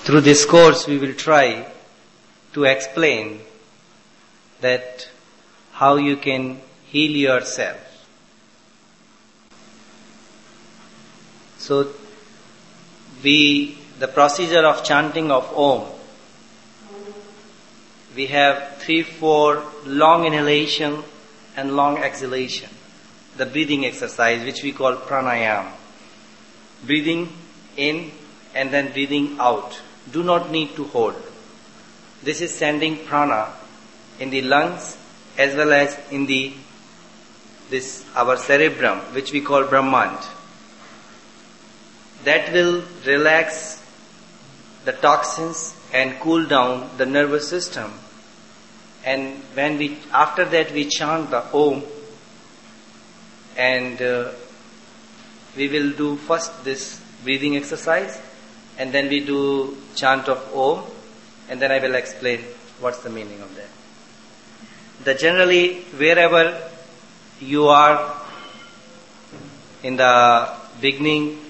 Through this course we will try to explain that how you can heal yourself. So the procedure of chanting of Om, we have 3-4 long inhalation and long exhalation. The breathing exercise which we call pranayama. Breathing in and then breathing out. Do not need to hold. This is sending prana in the lungs as well as in our cerebrum, which we call Brahmand. That will relax the toxins and cool down the nervous system. And after that we chant the Om, and we will do first this breathing exercise, and then we do chant of Om, and then I will explain what's the meaning of that. Generally, wherever you are in the beginning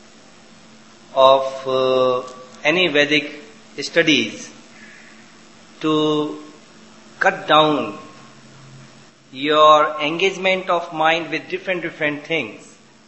of any Vedic studies, to cut down your engagement of mind with different things,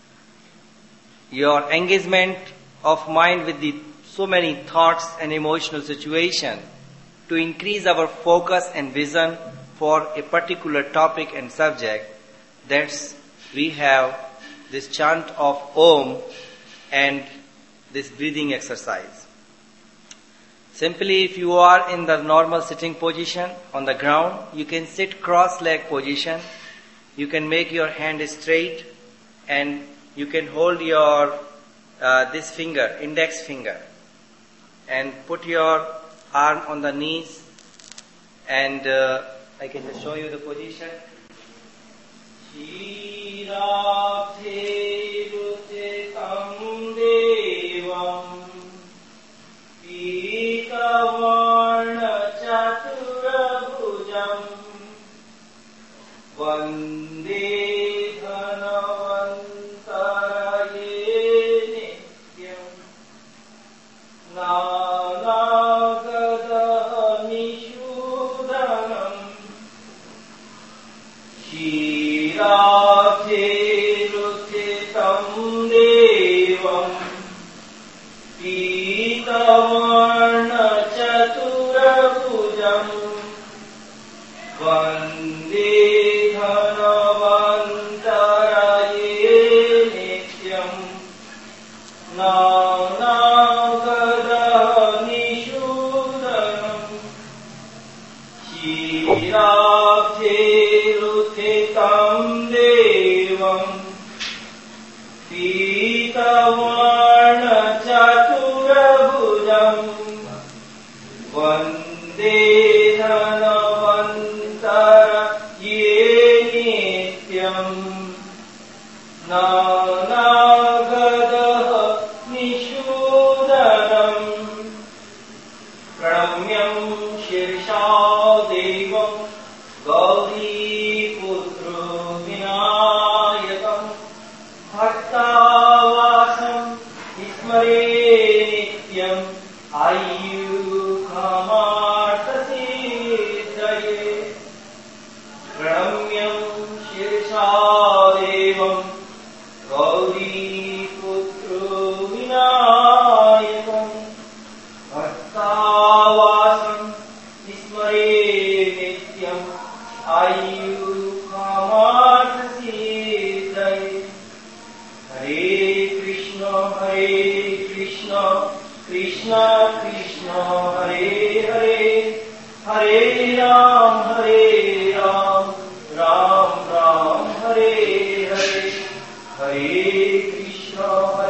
your engagement of mind with so many thoughts and emotional situation, to increase our focus and vision for a particular topic and subject, that's we have this chant of Om and this breathing exercise. Simply, if you are in the normal sitting position on the ground, you can sit cross-leg position. You can make your hand straight, and you can hold your this finger, index finger, and put your arm on the knees, and I can just show you the position. Vande dhanavantaraye nityam nanagadaha nishudhanam shirabhiruthitam devam pitavarna chaturabhujam Vande dhanavantaraye nityam nanagadaha nishudhanam shirabhiruthitam devam pitavarna chaturabhujam Vande dhanavantaraye nityam nanagadaha nishudhanam pranamyam shirsha devam gauriputro vinayakam bhaktavasam ismare nityam ayyukhamartasiddhaye pranamyam shirsha devam gauriputro vinayakam bhaktavasam ismare nityam ayyukhamartasiddhaye Hare Krishna Krishna Krishna Hare Hare Hare Ram Ram Ram Hare Hare Hare Krishna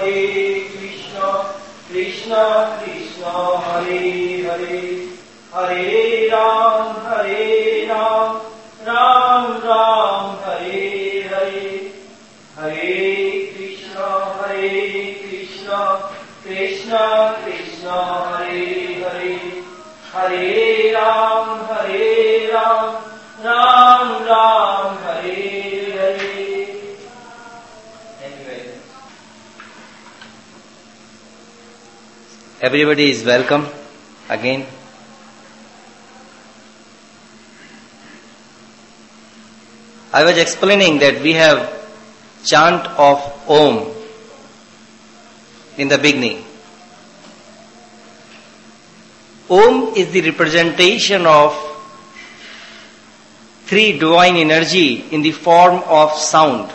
Krishna Krishna Hare Hare Hare Ram Ram Ram Hare Hare Hare Krishna Krishna Krishna Hare Hare Hare Ram Ram Ram Hare Hare. Thank you very much. Everybody is welcome again. I was explaining that we have chant of Om in the beginning. Om is the representation of three divine energy in the form of sound.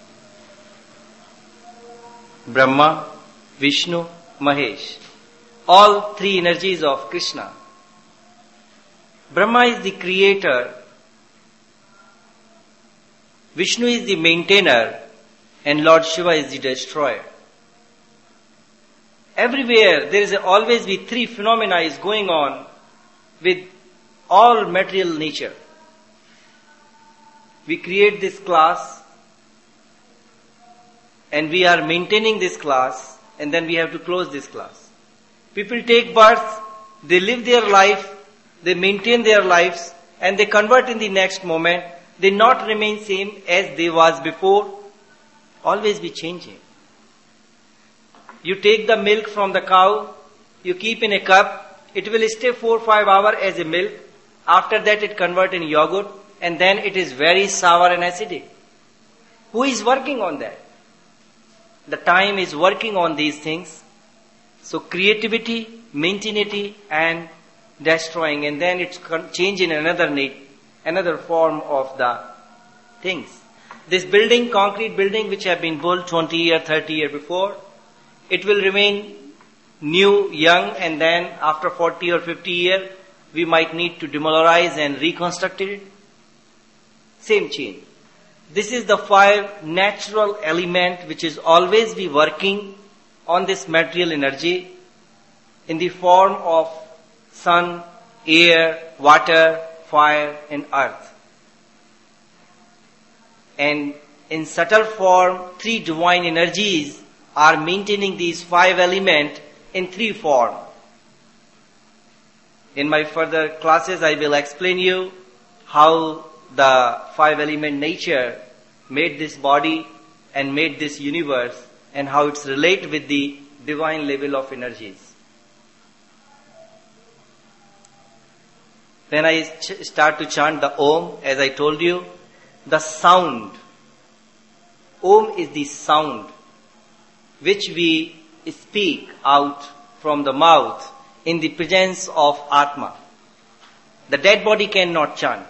Brahma, Vishnu, Mahesh. All three energies of Krishna. Brahma is the creator, Vishnu is the maintainer, and Lord Shiva is the destroyer. Everywhere there is always be three phenomena is going on with all material nature. We create this class and we are maintaining this class, and then we have to close this class. People take birth, they live their life, they maintain their lives, and they convert in the next moment. They not remain same as they was before, always be changing. You take the milk from the cow, you keep in a cup, it will stay 4 or 5 hours as a milk. After that it convert in yogurt, and then it is very sour and acidic. Who is working on that? The time is working on these things. So creativity, maintenance, and destroying, and then it's changing another form of the things. This building, concrete building which have been built 20 years, 30 years before, it will remain new, young, and then after 40 or 50 years, we might need to demolish and reconstruct it. Same chain. This is the 5 natural element which is always be working on this material energy in the form of sun, air, water, fire, and earth. And in subtle form, 3 divine energies are maintaining these 5 elements in 3 forms. In my further classes, I will explain you how the 5 element nature made this body and made this universe, and how it's relate with the divine level of energies. When I start to chant the Om, as I told you, the sound. Om is the sound which we speak out from the mouth in the presence of Atma. The dead body cannot chant.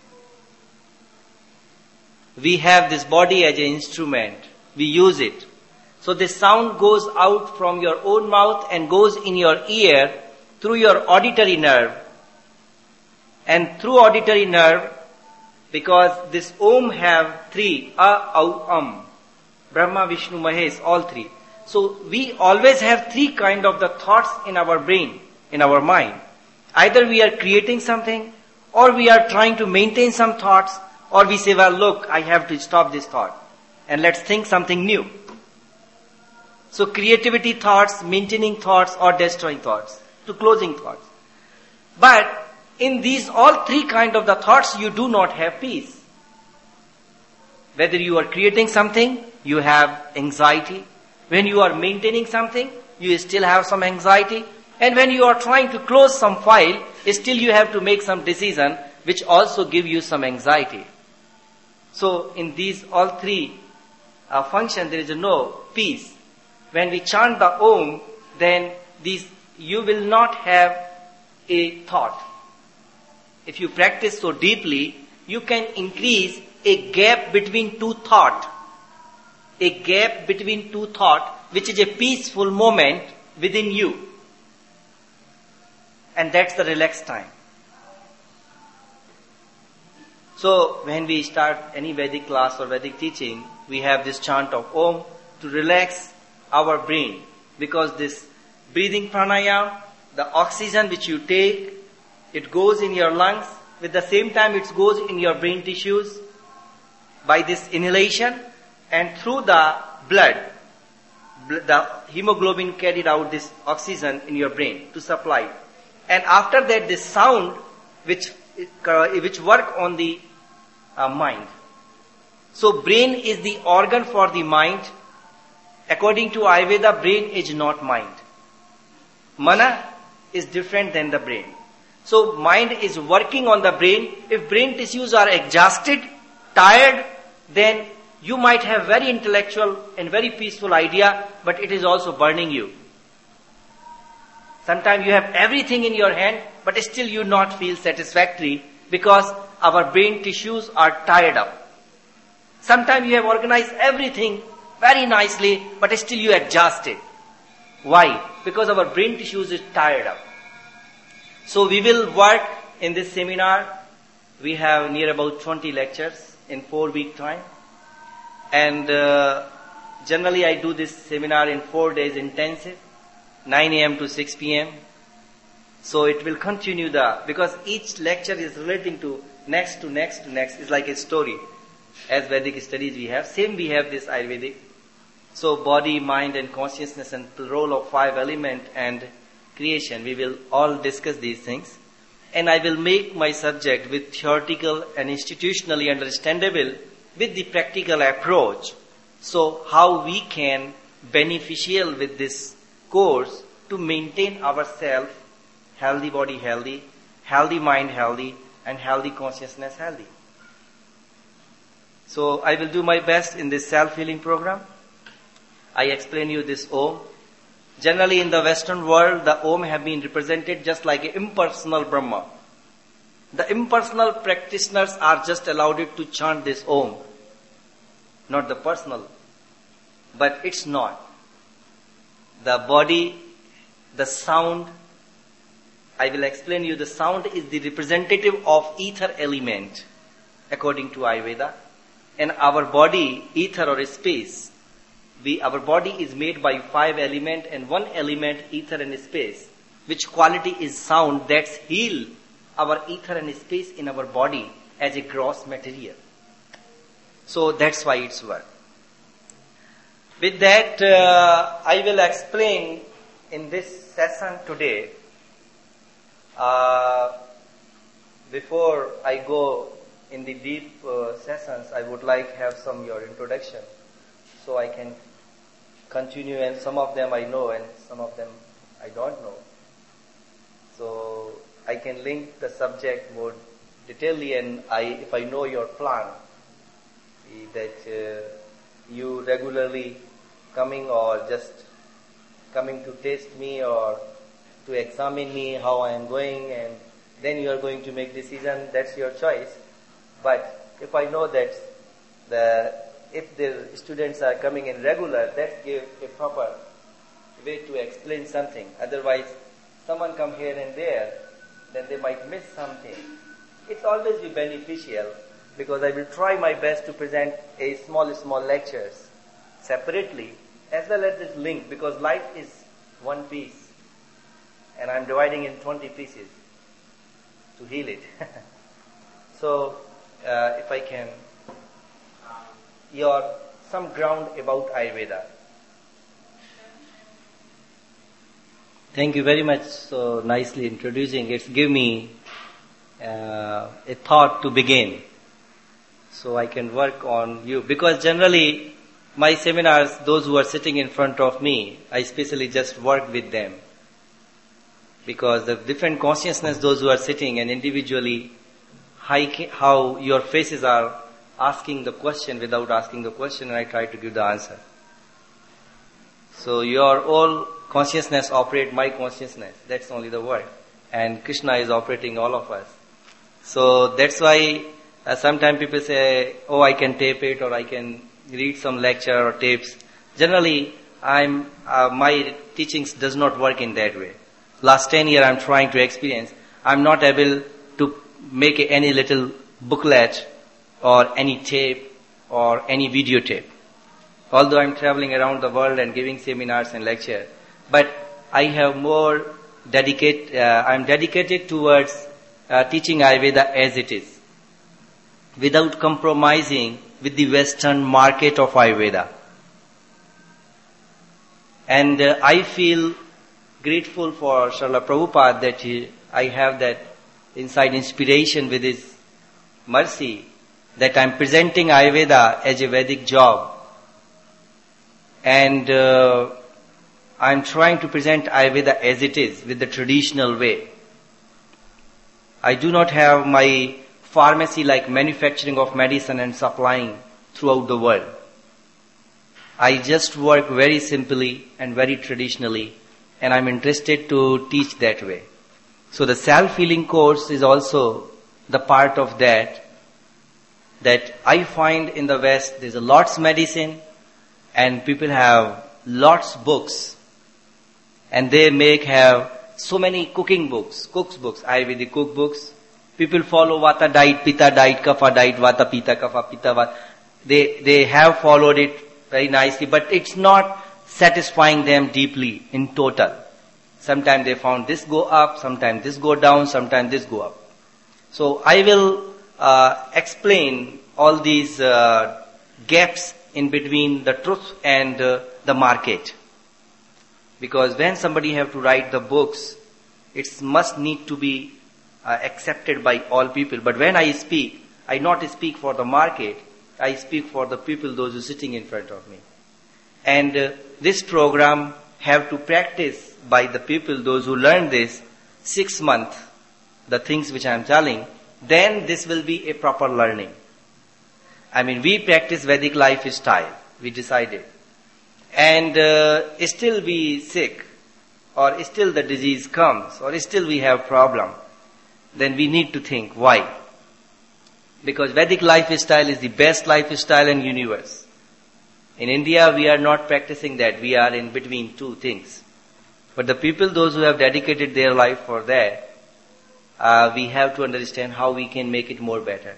We have this body as an instrument. We use it. So the sound goes out from your own mouth and goes in your ear through your auditory nerve. And through auditory nerve, because this Om have 3, Brahma, Vishnu, Mahesh, all 3. So we always have 3 kind of the thoughts in our brain, in our mind. Either we are creating something, or we are trying to maintain some thoughts, or we say, well, look, I have to stop this thought, and let's think something new. So creativity thoughts, maintaining thoughts, or destroying thoughts, to closing thoughts. But in these all 3 kind of the thoughts, you do not have peace. Whether you are creating something, you have anxiety. When you are maintaining something, you still have some anxiety. And when you are trying to close some file, still you have to make some decision, which also give you some anxiety. So in these all 3 functions, there is no peace. When we chant the Om, then you will not have a thought. If you practice so deeply, you can increase a gap between 2 thoughts. A gap between 2 thoughts, which is a peaceful moment within you. And that's the relaxed time. So when we start any Vedic class or Vedic teaching, we have this chant of Om to relax our brain. Because this breathing pranayama, the oxygen which you take, it goes in your lungs. With the same time, it goes in your brain tissues by this inhalation, and through the blood, the hemoglobin carried out this oxygen in your brain to supply. And after that, this sound which work on the mind. So brain is the organ for the mind. According to Ayurveda, brain is not mind. Mana is different than the brain. So mind is working on the brain. If brain tissues are exhausted, tired, then you might have very intellectual and very peaceful idea, but it is also burning you. Sometimes you have everything in your hand, but still you not feel satisfactory because our brain tissues are tired up. Sometimes you have organized everything very nicely, but still you exhausted. Why? Because our brain tissues is tired up. So we will work in this seminar. We have near about 20 lectures in 4 week time. And generally I do this seminar in 4 days intensive, 9 a.m. to 6 p.m. So it will continue because each lecture is relating to next to next to next. It's like a story. As Vedic studies we have, same we have this Ayurvedic. So body, mind and consciousness and the role of 5 elements and creation, we will all discuss these things. And I will make my subject with theoretical and institutionally understandable with the practical approach. So how we can beneficial with this course to maintain ourselves healthy body healthy, healthy mind healthy and healthy consciousness healthy. So I will do my best in this self-healing program. I explain you this Om. Generally in the Western world, the Om have been represented just like an impersonal Brahma. The impersonal practitioners are just allowed it to chant this Om. Not the personal. But it's not. The body, the sound, I will explain you, the sound is the representative of ether element according to Ayurveda. And our body, ether or space, our body is made by 5 elements and 1 element, ether and space, which quality is sound that's heal our ether and space in our body as a gross material. So that's why it's work. With that, I will explain in this session today. Before I go in the deep sessions, I would like to have some your introduction, so I can continue. And some of them I know, and some of them I don't know. So I can link the subject more detailedly, and if I know your plan, that you regularly coming or just coming to test me or to examine me how I am going, and then you are going to make decision. That's your choice. But if I know that if the students are coming in regular, that give a proper way to explain something. Otherwise, someone come here and there, then they might miss something. It's always be beneficial, because I will try my best to present a small lectures separately, as well as this link, because life is one piece, and I'm dividing in 20 pieces to heal it. So, if I can, some ground about Ayurveda. Thank you very much, so nicely introducing. It's give me a thought to begin, so I can work on you. Because generally, my seminars, those who are sitting in front of me, I especially just work with them. Because the different consciousness, those who are sitting and individually, how your faces are asking the question without asking the question, and I try to give the answer. So your all consciousness operate my consciousness. That's only the word. And Krishna is operating all of us. So that's why sometimes people say, oh, I can tape it, or I can read some lecture or tapes. Generally, my teachings does not work in that way. Last 10 years I'm trying to experience. I'm not able to make any little booklet or any tape or any videotape. Although I'm traveling around the world and giving seminars and lectures, but I have more I'm dedicated towards teaching Ayurveda as it is, without compromising with the Western market of Ayurveda. And I feel grateful for Srila Prabhupada that I have that inside inspiration with his mercy, that I'm presenting Ayurveda as a Vedic job. And I'm trying to present Ayurveda as it is, with the traditional way. I do not have my pharmacy like manufacturing of medicine and supplying throughout the world. I just work very simply and very traditionally, and I'm interested to teach that way. So the self-healing course is also the part of that I find in the West there's a lots medicine and people have lots books, and they have so many cooks books, Ayurvedic cookbooks. People follow Vata diet, Pitta diet, Kapha diet, Vata, Pitta, Kapha, Pitta, Vata. They have followed it very nicely, but it's not satisfying them deeply in total. Sometimes they found this go up, sometimes this go down, sometimes this go up. So I will explain all these gaps in between the truth and the market. Because when somebody have to write the books, it must need to be accepted by all people. But when I speak, I not speak for the market, I speak for the people, those who are sitting in front of me. And this program have to practice by the people, those who learn this, 6 months, the things which I am telling, then this will be a proper learning. I mean, we practice Vedic lifestyle, we decided. And still we sick, or still the disease comes, or still we have problem, then we need to think why. Because Vedic lifestyle is the best lifestyle in universe. In India, we are not practicing that. We are in between two things. But the people, those who have dedicated their life for that, we have to understand how we can make it more better.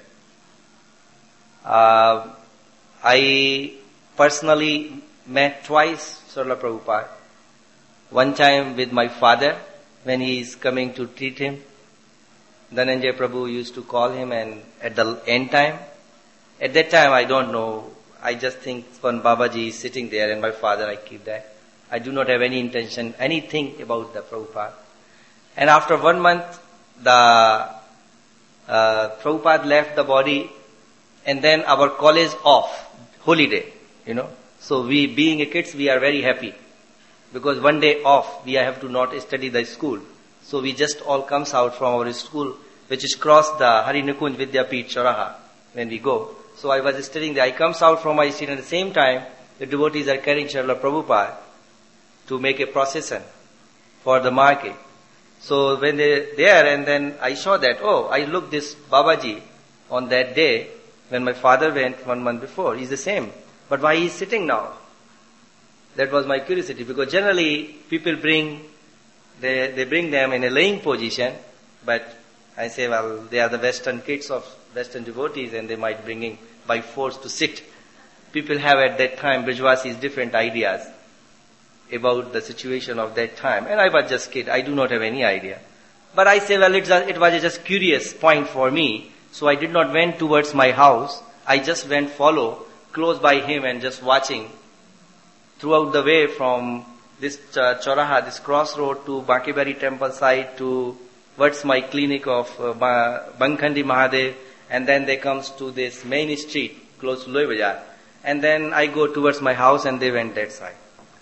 I personally met twice Srila Prabhupada. One time with my father, when he is coming to treat him. Dhananjay Prabhu used to call him, and at the end time, at that time I don't know, I just think when Babaji is sitting there and my father, I keep that. I do not have any intention, anything about the Prabhupada. And after 1 month, the Prabhupada left the body, and then our college off, holiday, So we, being a kids, we are very happy. Because 1 day off, we have to not study the school. So we just all comes out from our school, which is cross the Hari Nikunj Vidyapith Choraha, when we go. So I was studying there. I comes out from my seat, and at the same time, the devotees are carrying Srila Prabhupada to make a procession for the market. So when they're there, and then I saw that, I looked this Babaji on that day, when my father went 1 month before, he's the same. But why he's sitting now? That was my curiosity, because generally people they bring them in a laying position, but I say, well, they are the Western kids of Western devotees, and they might bringing by force to sit. People have at that time, Brijvasis, different ideas about the situation of that time. And I was just kid, I do not have any idea. But I say, well, it was just curious point for me, so I did not went towards my house. I just went close by him, and just watching throughout the way from this Choraha, this crossroad to Bakibari temple side to what's my clinic of Bankhandi Mahadev, and then they comes to this main street close to Loy Bazaar, and then I go towards my house, and they went that side.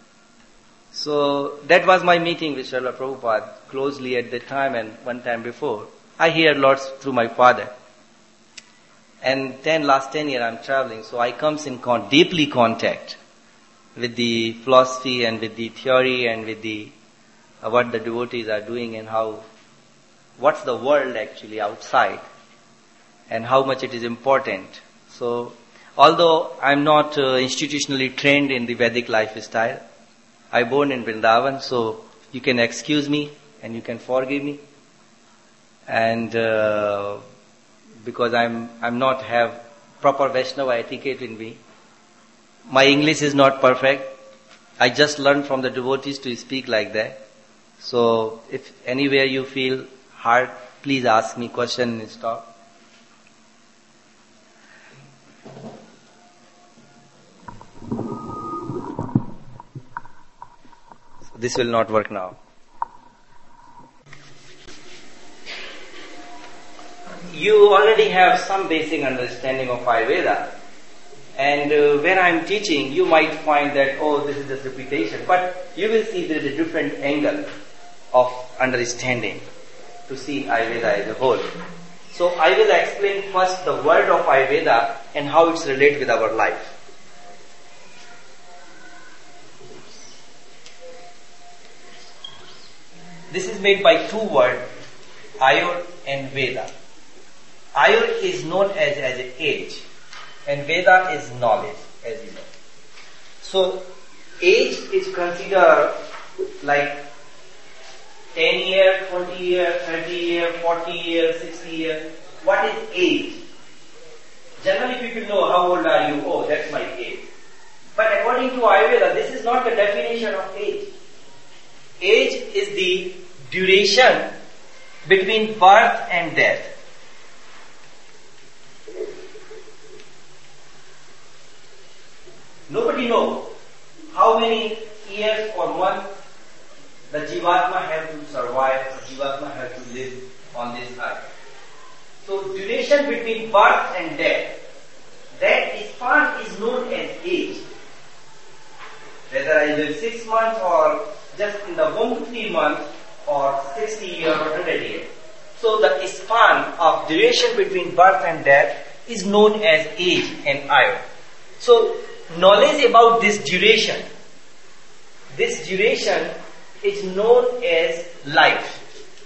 So that was my meeting with Srila Prabhupada closely at that time, and one time before. I hear lots through my father. And last 10 years I'm traveling, so I comes in deeply contact with the philosophy and with the theory and with the what the devotees are doing, and what's the world actually outside, and how much it is important. So, although I'm not institutionally trained in the Vedic lifestyle, I born in Vrindavan, so you can excuse me and you can forgive me. And because I'm not have proper Vaishnava etiquette in me. My English is not perfect. I just learned from the devotees to speak like that. So if anywhere you feel hard, please ask me question and stop. So this will not work now. You already have some basic understanding of Ayurveda. And when I'm teaching, you might find that, oh, this is just repetition. But you will see there is a different angle of understanding to see Ayurveda as a whole. So I will explain first the word of Ayurveda and how it's related with our life. This is made by two words, Ayur and Veda. Ayur is known as age, and Veda is knowledge, as you know. So age is considered like 10 year, 20 year, 30 year, 40 year, 60 year. What is age? Generally people know how old are you? Oh, that's my age. But according to Ayurveda, this is not the definition of age. Age is the duration between birth and death. Nobody knows how many years or months the Jivatma have to survive, or Jivatma have to live on this earth. So duration between birth and death, that span is known as age. Whether I live 6 months or just in the womb 3 months or 60 years or 100 years. So the span of duration between birth and death is known as age and Ayur. So knowledge about this duration is known as life.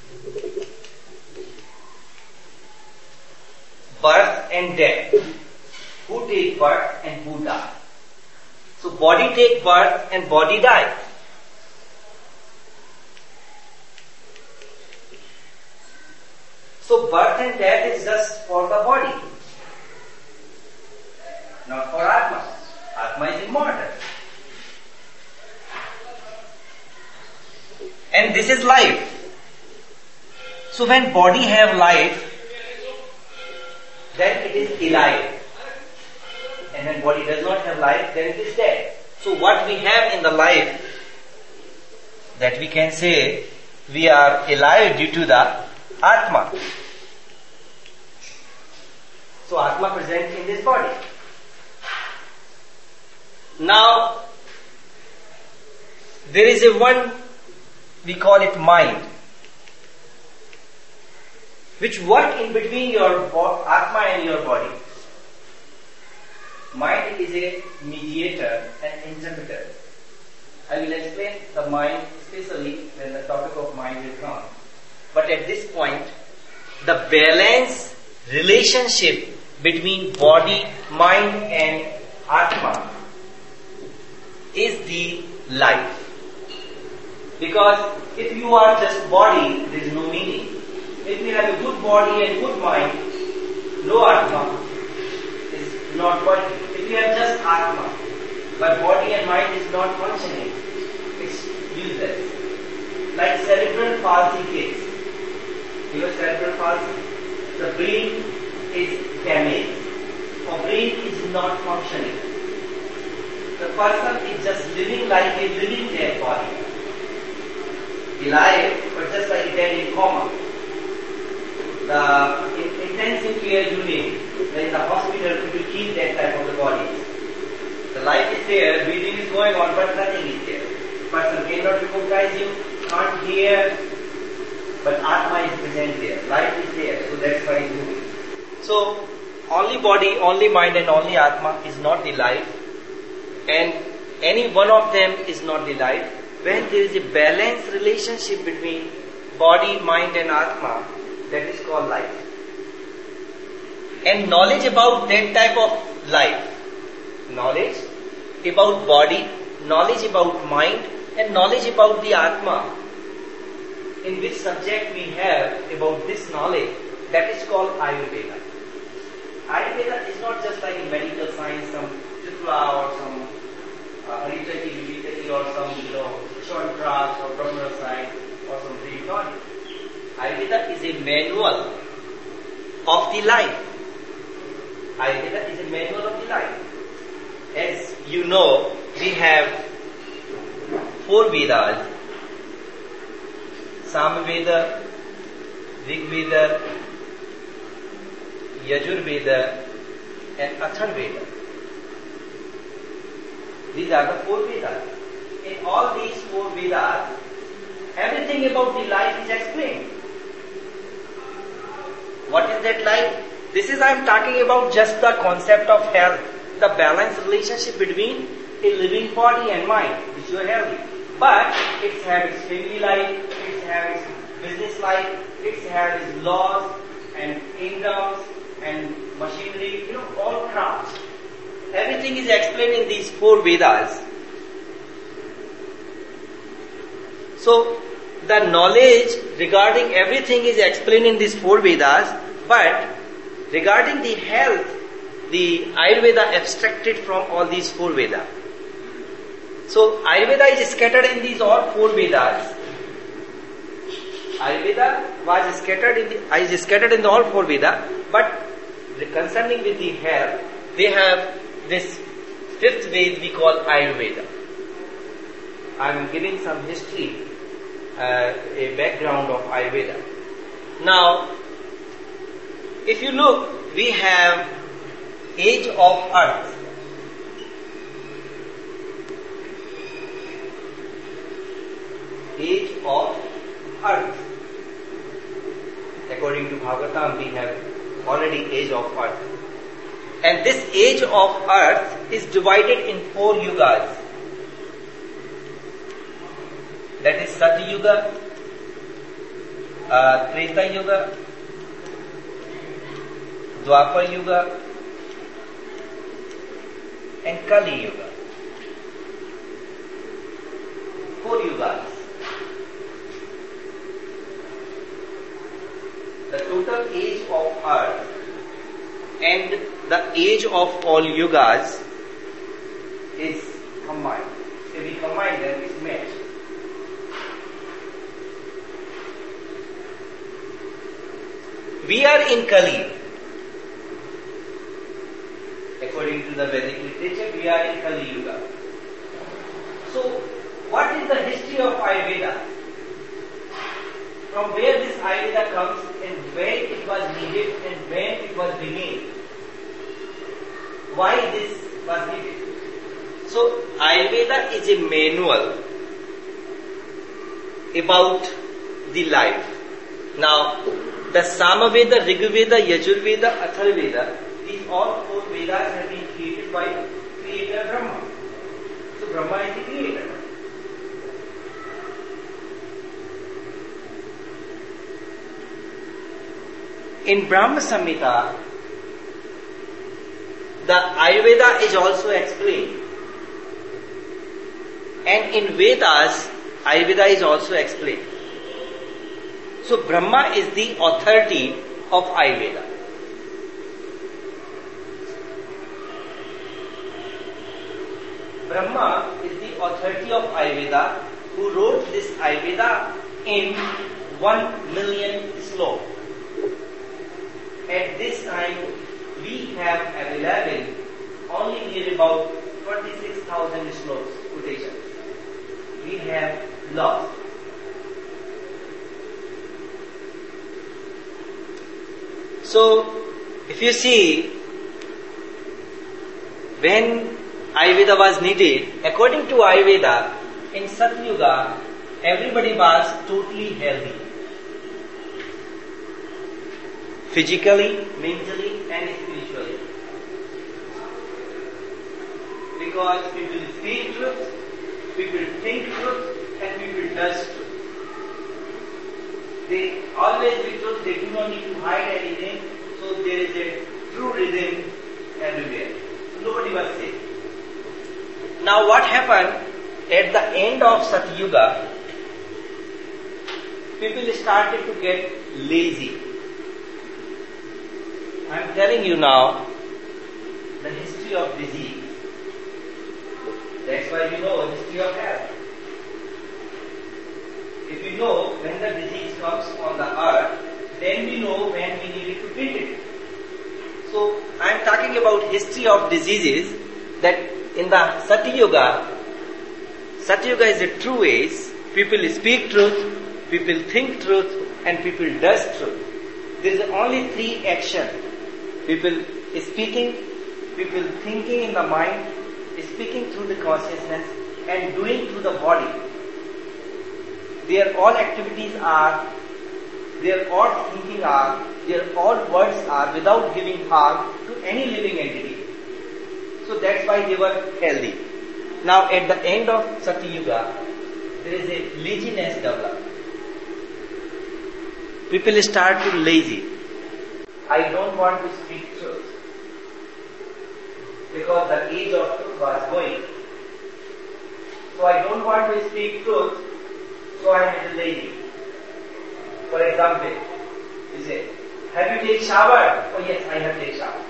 Birth and death. Who take birth and who die. So body take birth and body die. So birth and death is just for the body, not for Atma. Atma is immortal. And this is life. So when body have life, then it is alive. And when body does not have life, then it is dead. So what we have in the life, that we can say we are alive due to the Atma. So Atma present in this body. Now, there is a one, we call it mind, which work in between your Atma and your body. Mind is a mediator and interpreter. I will explain the mind, especially when the topic of mind will come. But at this point, the balance relationship between body, mind and Atma is the life. Because if you are just body, there is no meaning. If you have a good body and good mind, no Atma is not body. If you have just Atma, but body and mind is not functioning, it's useless. Like cerebral palsy case. You know cerebral palsy? The brain is damaged. Or brain is not functioning. The person is just living like a living dead body. Alive, but just like a dead in coma. The intensive care unit, there is a hospital to keep that type of the body. The life is there, breathing is going on, but nothing is there. Person cannot recognize you, can't hear, but Atma is present there. Life is there, so that's why he's moving. So, only body, only mind and only Atma is not the life. And any one of them is not the life. When there is a balanced relationship between body, mind and Atma, that is called life. And knowledge about that type of life, knowledge about body, knowledge about mind and knowledge about the Atma, in which subject we have about this knowledge, that is called Ayurveda. Ayurveda is not just like a medical science, some Tripla or some hereditary or some short drugs or abdominal science or some breed knowledge. Ayurveda is a manual of the life. Ayurveda is a manual of the life. As you know, we have 4 Vedas: Samaveda, Rigveda, Yajurveda and Atharvaveda. These are the 4 Vedas. In all these 4 Vedas, everything about the life is explained. What is that life? This is I am talking about just the concept of health, the balanced relationship between a living body and mind, which you are healthy. But it has its family life, it has its business life, it has its laws and kingdoms and machinery, all crafts. Everything is explained in these 4 Vedas. So, the knowledge regarding everything is explained in these 4 Vedas, but regarding the health, the Ayurveda abstracted from all these 4 Vedas. So, Ayurveda is scattered in these all 4 Vedas. Ayurveda was scattered in the all 4 Vedas, but concerning with the health, they have this 5th Ved we call Ayurveda. I am giving some history, a background of Ayurveda. Now, if you look, we have age of earth. Age of earth. According to Bhagavatam, we have already age of earth. And this age of earth is divided in 4 yugas. That is Satya Yuga, Treta Yuga, Dwapar Yuga, and Kali Yuga. 4 yugas. The total age of earth and the age of all yugas is combined. If we combine them, it's matched. We are in Kali. According to the Vedic literature, we are in Kali Yuga. So, what is the history of Ayurveda? From where this Ayurveda comes and when it was needed and when it was began? Why this was needed? So, Ayurveda is a manual about the life. Now, the Samaveda, Rigveda, Yajurveda, Atharvaveda, these all 4 Vedas have been created by Creator Brahma. So Brahma is the creator. In Brahma Samhita, the Ayurveda is also explained. And in Vedas, Ayurveda is also explained. So Brahma is the authority of Ayurveda. Brahma is the authority of Ayurveda, who wrote this Ayurveda in 1 million sloka. At this time, we have available only near about 26,000 slokas, quotations. We have lost. So, if you see, when Ayurveda was needed, according to Ayurveda, in Satyuga, everybody was totally healthy. Physically, mentally, and spiritually. Because people speak truth, people think truth, and people does truth. They always be truth, they do not need to hide anything, so there is a true rhythm everywhere. So nobody was safe. Now what happened at the end of Satyuga, people started to get lazy. I am telling you now the history of disease. That's why you know the history of health. If we know when the disease comes on the earth, then we know when we need to treat it. So I am talking about history of diseases, that in the Satyuga is a true age. People speak truth, people think truth, and people does truth. There is only 3 actions. People speaking, people thinking in the mind, speaking through the consciousness and doing through the body. Their all activities are, their all thinking are, their all words are without giving harm to any living entity. So that's why they were healthy. Now at the end of Satyuga, there is a laziness developed. People start to lazy. I don't want to speak truth because the age of truth was going. So I don't want to speak truth, so I am a little lazy. For example, you say, have you taken shower? Oh yes, I have taken shower.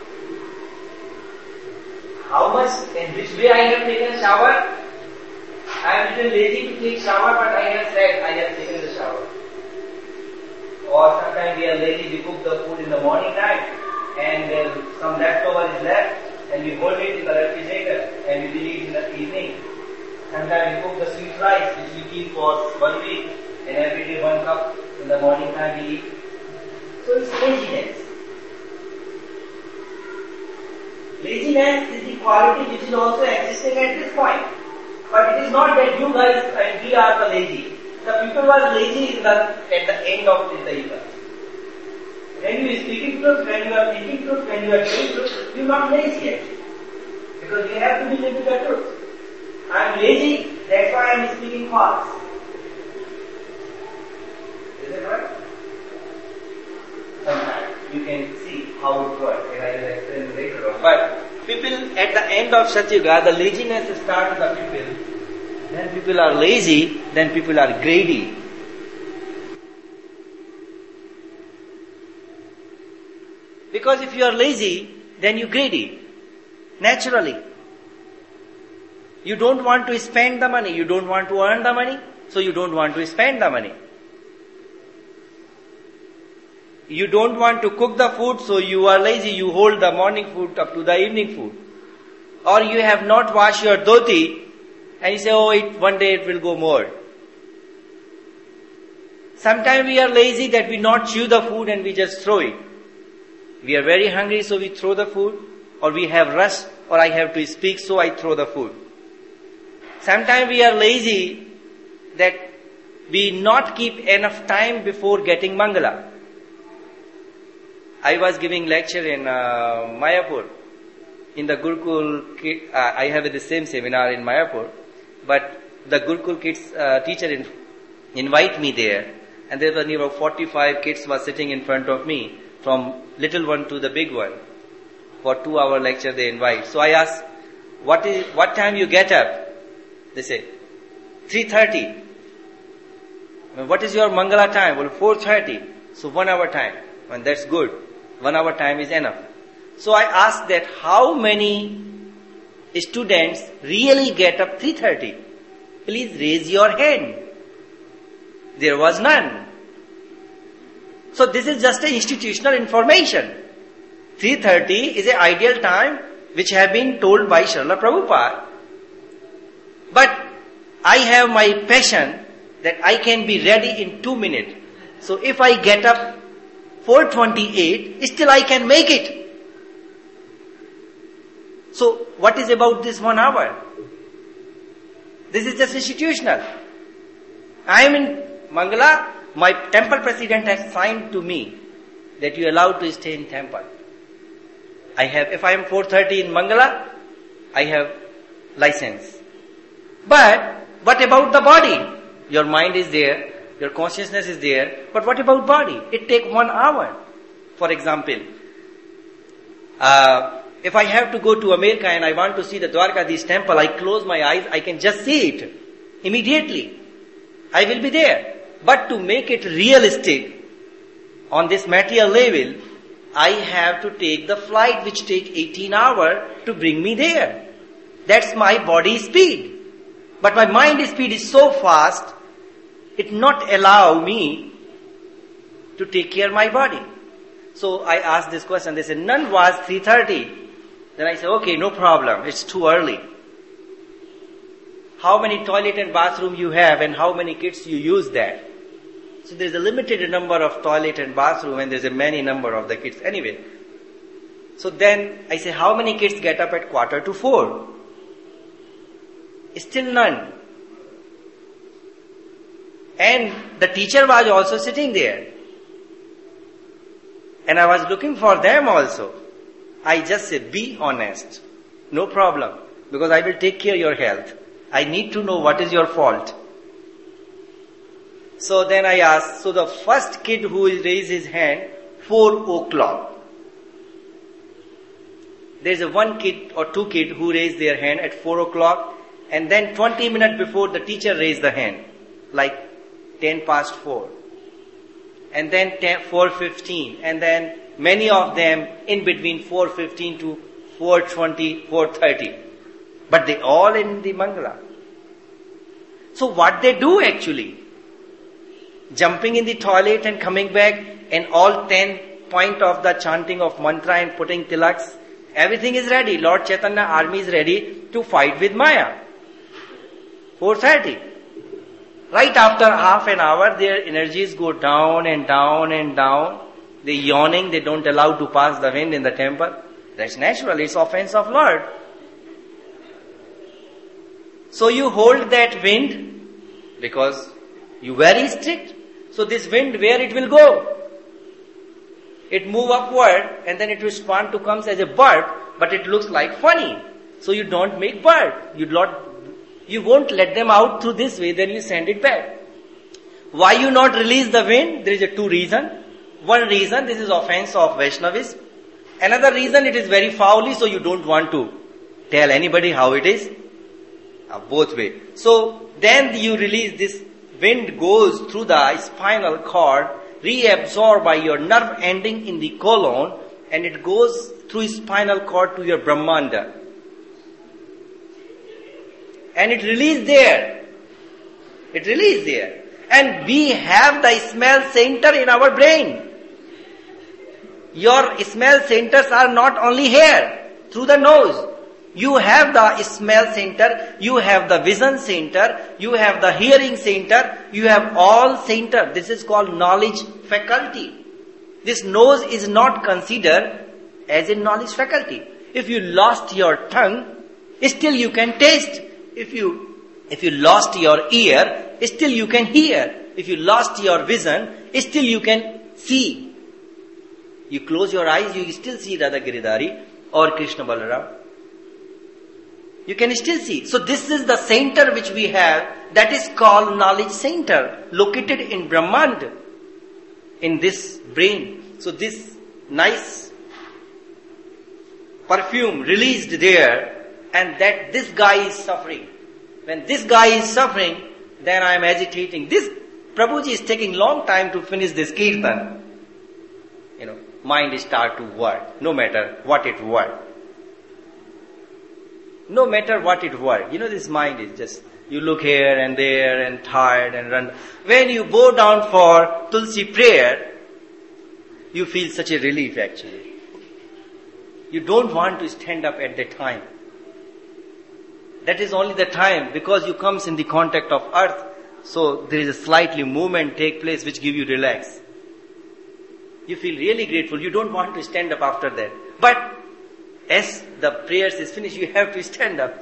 How much and which way I have taken a shower? I am a little lazy to take shower, but I have said I have taken the shower. Or sometimes we are lazy, we cook the food in the morning time and some leftover is left and we hold it in the refrigerator and we will eat in the evening. Sometimes we cook the sweet rice which we keep for 1 week and every day 1 cup in the morning time we eat. So it's laziness. Laziness is the quality which is also existing at this point. But it is not that you guys and we are the lazy. The people was lazy at the end of the yuga. When you are speaking truth, when you are thinking truth, when you are doing truth, you are not lazy yet. Because you have to be living the truth. I am lazy, that's why I am speaking false. Is it right? Sometimes you can see how it works, and I will explain later on. But people at the end of Satyuga, the laziness starts the people. Then people are lazy, then people are greedy. Because if you are lazy, then you greedy. Naturally. You don't want to spend the money, you don't want to earn the money, so you don't want to spend the money. You don't want to cook the food, so you are lazy, you hold the morning food up to the evening food. Or you have not washed your dhoti, and you say, one day it will go more. Sometimes we are lazy that we not chew the food and we just throw it. We are very hungry, so we throw the food. Or we have rush, or I have to speak, so I throw the food. Sometimes we are lazy that we not keep enough time before getting Mangala. I was giving lecture in Mayapur. In the Gurukul, I have the same seminar in Mayapur. But the Gurukul kids teacher invite me there, and there were nearly 45 kids were sitting in front of me, from little one to the big one. For 2-hour lecture they invite. So I asked, what time you get up? They say, 3:30. What is your Mangala time? Well, 4:30. So 1 hour time. And that's good. 1 hour time is enough. So I asked that how many students really get up 3:30? Please raise your hand. There was none. So this is just an institutional information. 3:30 is an ideal time which have been told by Srila Prabhupada. But I have my passion that I can be ready in 2 minutes. So if I get up 4:28, still I can make it. So what is about this 1 hour? This is just institutional. I am in Mangala, my temple president has signed to me that you are allowed to stay in temple. If I am 4:30 in Mangala, I have license. But what about the body? Your mind is there, your consciousness is there, but what about body? It takes 1 hour. For example, if I have to go to America and I want to see the Dwarkadhish temple, I close my eyes, I can just see it immediately. I will be there. But to make it realistic on this material level, I have to take the flight which takes 18 hours to bring me there. That's my body speed. But my mind speed is so fast, it not allow me to take care of my body. So I asked this question, they said, none was 3:30. Then I said, okay, no problem, it's too early. How many toilet and bathroom you have and how many kids you use that? So there's a limited number of toilet and bathroom and there's a many number of the kids anyway. So then I say, how many kids get up at 3:45? Still none. And the teacher was also sitting there. And I was looking for them also. I just said, be honest. No problem. Because I will take care of your health. I need to know what is your fault. So then I asked, so the first kid who raised his hand, 4 o'clock. There's a one kid or two kid who raised their hand at 4 o'clock. And then 20 minutes before the teacher raised the hand. Like 10 past 4. And then 4:15. And then many of them in between 4:15 to 4:20, 4:30. But they all in the Mangala. So what they do actually? Jumping in the toilet and coming back and all 10 point of the chanting of mantra and putting tilaks. Everything is ready. Lord Chaitanya army is ready to fight with Maya. 4:30. Right after half an hour, their energies go down and down and down. They yawning, they don't allow to pass the wind in the temple. That's natural, it's offense of Lord. So you hold that wind because you very strict. So this wind, where it will go? It move upward and then it will spawn to comes as a bird, but it looks like funny. So you don't make bird. You won't let them out through this way, then you send it back. Why you not release the wind? There is a 2 reason. One reason, this is offense of Vaishnavism. Another reason, it is very foully, so you don't want to tell anybody how it is. Both way. So then you release this wind goes through the spinal cord, reabsorbed by your nerve ending in the colon, and it goes through spinal cord to your Brahmanda. And it released there. It released there. And we have the smell center in our brain. Your smell centers are not only here, through the nose. You have the smell center, you have the vision center, you have the hearing center, you have all center. This is called knowledge faculty. This nose is not considered as a knowledge faculty. If you lost your tongue, still you can taste. If you lost your ear, still you can hear. If you lost your vision, still you can see. You close your eyes, you still see Radha Giridhari or Krishna Balaram. You can still see. So this is the center which we have, that is called knowledge center, located in Brahmand, in this brain. So this nice perfume released there, and that this guy is suffering. When this guy is suffering, then I am agitating. This Prabhuji is taking long time to finish this kirtan. Mind start to work, no matter what it work. No matter what it work. This mind is just, you look here and there and tired and run. When you bow down for Tulsi prayer, you feel such a relief actually. You don't want to stand up at that time. That is only the time, because you comes in the contact of earth, so there is a slightly movement take place which give you relax. You feel really grateful. You don't want to stand up after that. But as the prayers is finished, you have to stand up.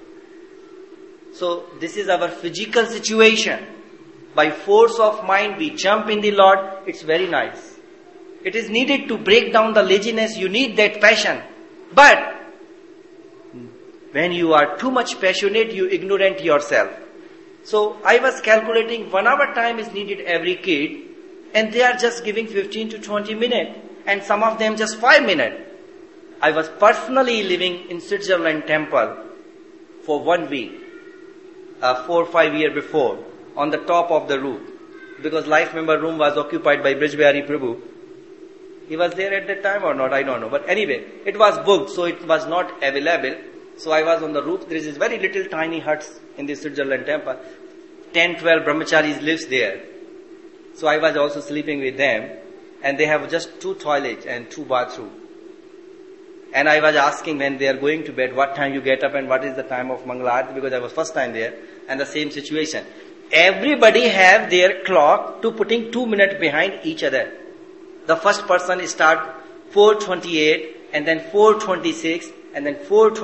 So this is our physical situation. By force of mind, we jump in the Lord. It's very nice. It is needed to break down the laziness. You need that passion. But when you are too much passionate, you ignorant yourself. So I was calculating 1 hour time is needed every kid, and they are just giving 15 to 20 minutes, and some of them just 5 minutes. I was personally living in Switzerland temple for 1 week, 4 or 5 years before, on the top of the roof, because life member room was occupied by Brijbihari Prabhu. He was there at that time or not, I don't know. But anyway, it was booked, so it was not available. So I was on the roof. There is very little tiny huts in the Switzerland temple. 10, 12 brahmacharis lives there. So I was also sleeping with them. And they have just 2 toilets and 2 bathrooms. And I was asking when they are going to bed, what time you get up and what is the time of Mangala Aarti, because I was first time there. And the same situation. Everybody have their clock to putting 2 minutes behind each other. The first person start 4:28 and then 4:26 and then 4:20.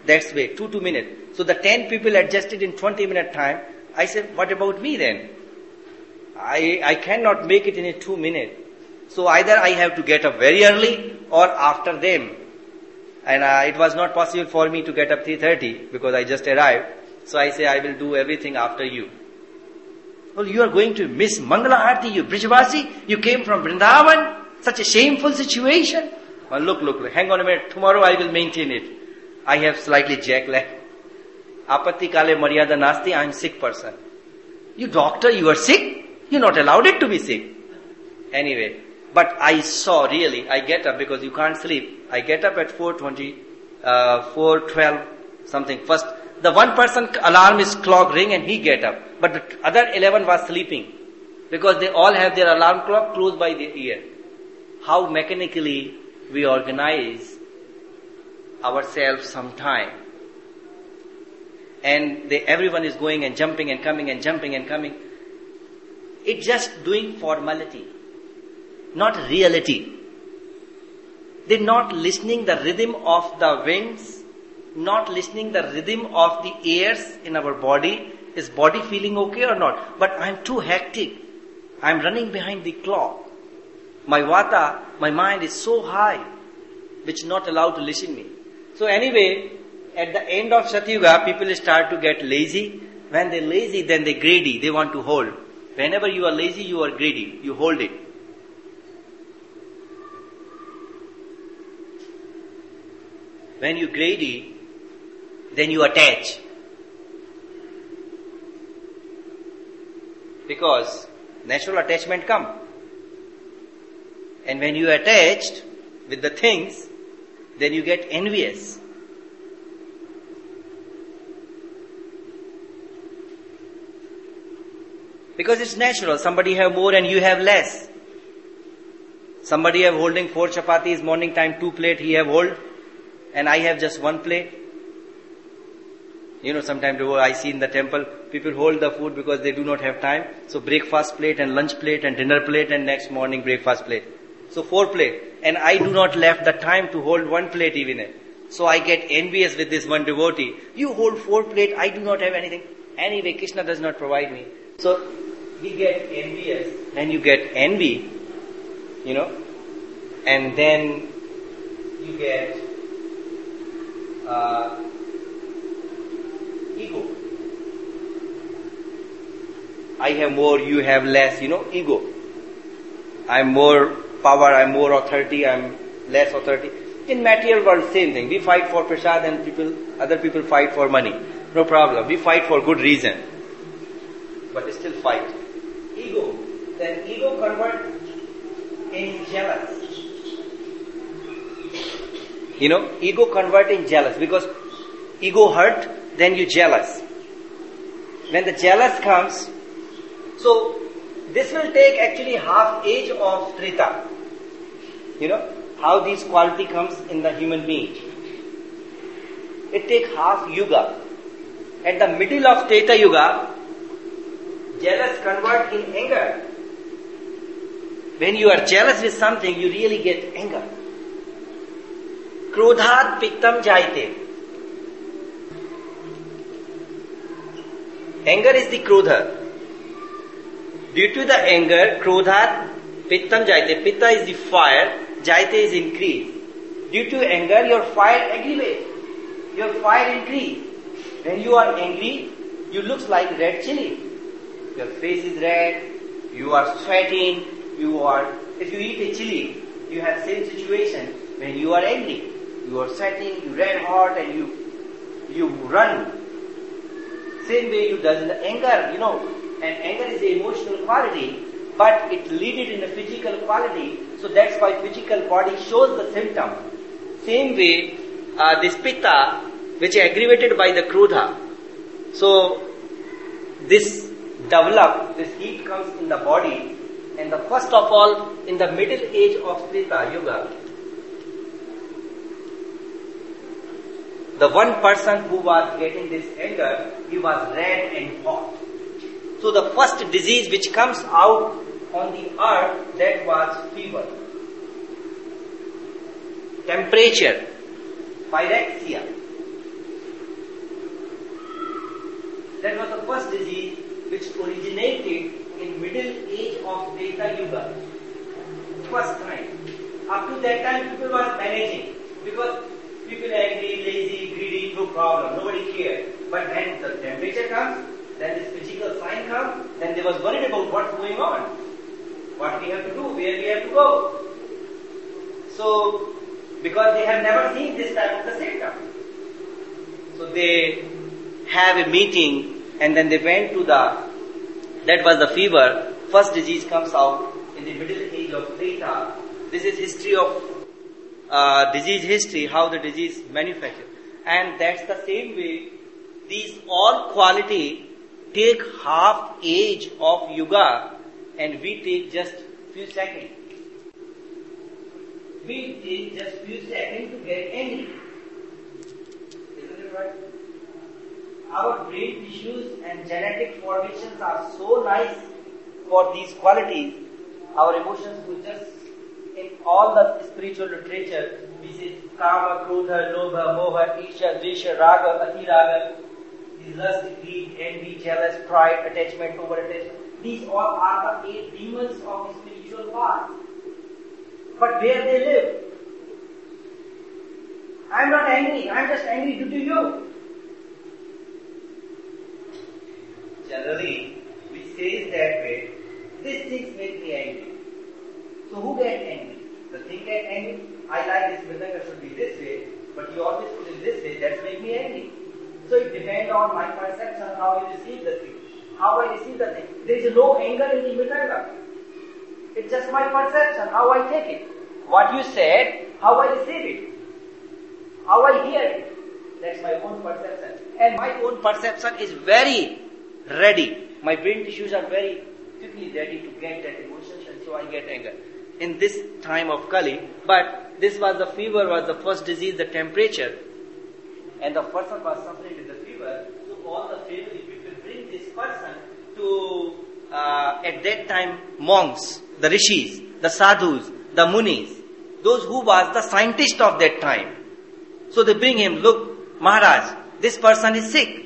That's way, 2 minutes. So the 10 people adjusted in 20-minute time. I said, what about me then? I cannot make it in a 2 minutes. So either I have to get up very early or after them. And it was not possible for me to get up 3:30 because I just arrived. So I say, I will do everything after you. Well, you are going to miss Mangala Aarti, you Brijvasi. You came from Vrindavan. Such a shameful situation. Well, look, hang on a minute. Tomorrow I will maintain it. I have slightly jet lag. Apatti kale maryada nasti, I am sick person. You doctor, you are sick? You're not allowed it to be sick. Anyway, but I saw really, I get up because you can't sleep. I get up at 4:20, 4:12, something. First, the one person alarm is clock ring and he get up. But the other 11 was sleeping. Because they all have their alarm clock close by their ear. How mechanically we organize ourselves sometime. And everyone is going and jumping and coming and jumping and coming. It's just doing formality, not reality. They're not listening the rhythm of the winds, not listening the rhythm of the airs in our body. Is body feeling okay or not? But I'm too hectic. I'm running behind the clock. My vata, my mind is so high, which not allowed to listen me. So anyway, at the end of Satyuga, people start to get lazy. When they're lazy, then they're greedy. They want to hold. Whenever you are lazy, you are greedy. You hold it. When you're greedy, then you attach. Because natural attachment comes. And when you are attached with the things, then you get envious. Because it's natural. Somebody have more and you have less. Somebody have holding 4 chapatis, morning time 2 plate, he have hold. And I have just 1 plate. You know, sometimes I see in the temple, people hold the food because they do not have time. So breakfast plate and lunch plate and dinner plate and next morning breakfast plate. So 4 plate. And I do not left the time to hold 1 plate even. So I get envious with this one devotee. You hold 4 plate, I do not have anything. Anyway, Krishna does not provide me. So we get envious. Then you get envy, you know. And then you get ego. I have more, you have less, you know, ego. I am more power, I am more authority, I am less authority. In material world, same thing. We fight for prasad and other people fight for money. No problem. We fight for good reason. But still fight. Ego. Then ego convert in jealous. You know, ego convert in jealous. Because ego hurt, then you jealous. When the jealous comes, so this will take actually half age of Treta. You know, how this quality comes in the human being. It takes half yuga. At the middle of Treta Yuga, jealous convert in anger. When you are jealous with something, you really get anger. Krodhat pittam jaite. Anger is the krodha. Due to the anger, krodhat pittam jaite. Pitta is the fire, jaite is increase. Due to anger, your fire aggravates. Your fire increase. When you are angry, you look like red chili. Your face is red, you are sweating, if you eat a chili, you have same situation when you are angry. You are sweating, you red hot and you run. Same way you does in the anger, you know, and anger is the emotional quality, but it leads in a physical quality, so that's why physical body shows the symptom. Same way, this pitta, which is aggravated by the krodha. So, this heat comes in the body, and the first of all, in the middle age of Treta Yuga, the one person who was getting this anger, he was red and hot. So the first disease which comes out on the earth, that was fever. Temperature, pyrexia. That was the first disease which originated in middle age of Treta Yuga. First time. Up to that time people were managing because people angry, lazy, greedy, no problem, nobody cared. But when the temperature comes, then this physical sign comes, then they was worried about what's going on. What we have to do, where we have to go. So, because they have never seen this type of the symptom. So they have a meeting and then they went to that was the fever. First disease comes out in the middle age of Treta. This is history of disease history, how the disease manufactured. And that's the same way, these all quality take half age of Yuga and we take just few seconds. We take just few seconds to get angry. Isn't it right? Our brain tissues and genetic formations are so nice for these qualities. Our emotions will just, in all the spiritual literature, we say Kama, Krodha, Lobha, Moha, Isha, Dvesha, Raga, Atiraga, these lust, greed, envy, jealous, pride, attachment, over-attachment. These all are the 8 demons of the spiritual path. But where they live? I am not angry, I am just angry due to you. Generally, we say it that way, these things make me angry. So who gets angry? The thing gets angry. I like this mridanga should be this way, but you always put it this way, that's make me angry. So it depends on my perception, how you receive the thing. How I receive the thing. There is no anger in the mridanga. It's just my perception, how I take it. What you said, how I receive it. How I hear it. That's my own perception. And my own perception is very ready. My brain tissues are very quickly ready to get that emotion, and so I get anger. In this time of Kali, but this was the fever, was the first disease, the temperature. And the person was suffering with the fever, so all the family people bring this person to, at that time, monks, the rishis, the sadhus, the munis, those who was the scientist of that time. So they bring him, look, Maharaj, this person is sick.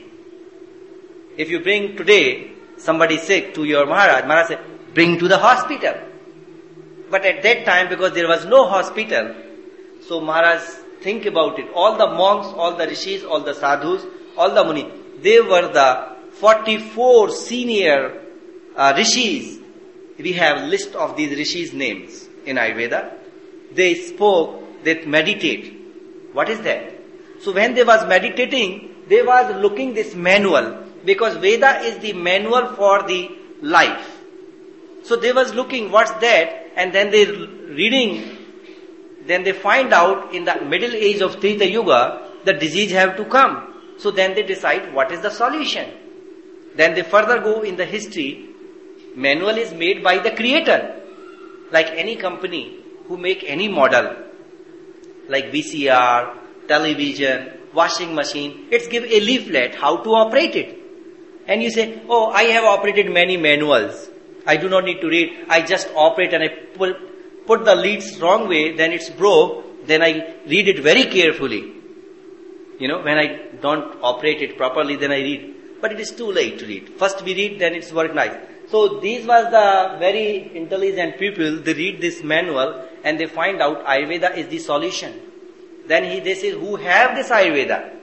If you bring today somebody sick to your Maharaj, Maharaj said, bring to the hospital. But at that time, because there was no hospital, so Maharaj, think about it. All the monks, all the rishis, all the sadhus, all the munis, they were the 44 senior rishis. We have list of these rishis' names in Ayurveda. They spoke, they meditate. What is that? So when they was meditating, they was looking this manual, because Veda is the manual for the life. So they was looking what's that, and then they reading, then they find out in the middle age of Treta Yuga, the disease have to come. So then they decide what is the solution. Then they further go in the history. Manual is made by the creator. Like any company who make any model, like VCR, television, washing machine, it's give a leaflet how to operate it. And you say, oh, I have operated many manuals. I do not need to read. I just operate and I put the leads wrong way, then it's broke, then I read it very carefully. When I don't operate it properly, then I read. But it is too late to read. First we read, then it's work nice. So these was the very intelligent people, they read this manual and they find out Ayurveda is the solution. Then they say, who have this Ayurveda?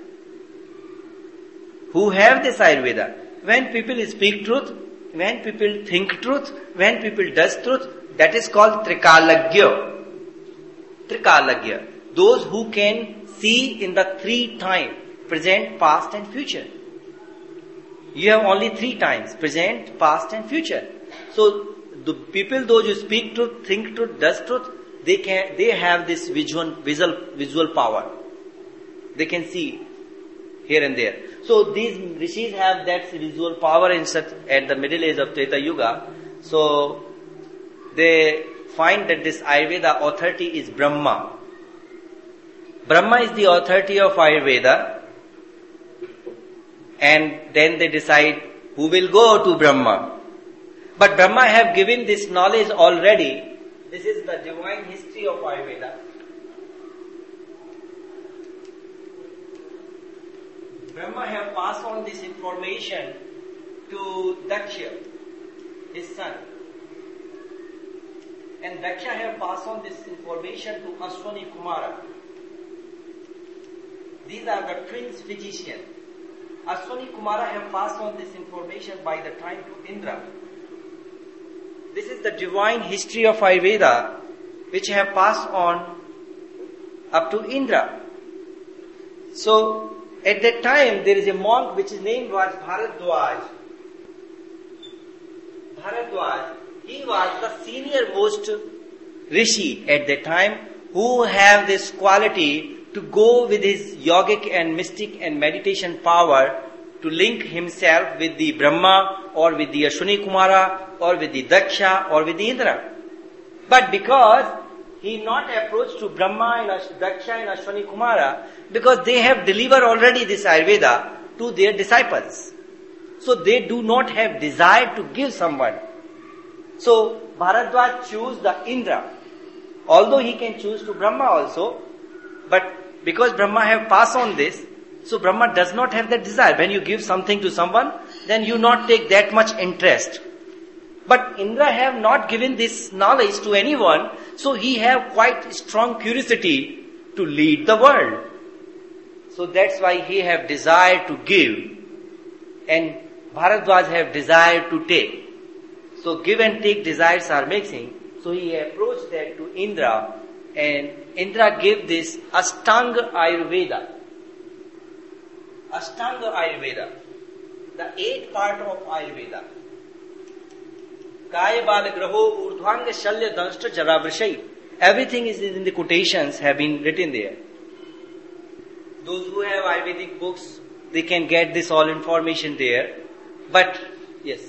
Who have this Ayurveda? When people speak truth, when people think truth, when people does truth, that is called Trikalagya. Trikalagya. Those who can see in the 3 times, present, past and future. You have only 3 times, present, past and future. So the people, those who speak truth, think truth, does truth, they have this visual power. They can see here and there. So these rishis have that visual power at the middle age of Treta Yuga. So they find that this Ayurveda authority is Brahma. Brahma is the authority of Ayurveda. And then they decide who will go to Brahma. But Brahma have given this knowledge already. This is the divine history of Ayurveda. Brahma have passed on this information to Daksha, his son. And Daksha have passed on this information to Ashwani Kumara. These are the twins physicians. Ashwani Kumara have passed on this information by the time to Indra. This is the divine history of Ayurveda which have passed on up to Indra. So, at that time there is a monk which his name was Bharadwaj. Bharadwaj, he was the senior most rishi at that time who have this quality to go with his yogic and mystic and meditation power to link himself with the Brahma or with the Ashwani Kumara or with the Daksha or with the Indra. But because he not approached to Brahma and Daksha and Ashwani Kumara, because they have delivered already this Ayurveda to their disciples. So they do not have desire to give someone. So Bharadwaj choose the Indra. Although he can choose to Brahma also, but because Brahma have passed on this, so Brahma does not have that desire. When you give something to someone, then you not take that much interest. But Indra have not given this knowledge to anyone, so he have quite strong curiosity to lead the world. So that's why he have desire to give, and Bharadwaj have desire to take. So give and take desires are mixing. So he approached that to Indra, and Indra gave this Ashtanga Ayurveda. Ashtanga Ayurveda, the 8th part of Ayurveda. Kaya Bala Graho Urdhvanga Shalya Danshta Jaravrashai. Everything is in the quotations have been written there. Those who have Ayurvedic books, they can get this all information there. But, yes.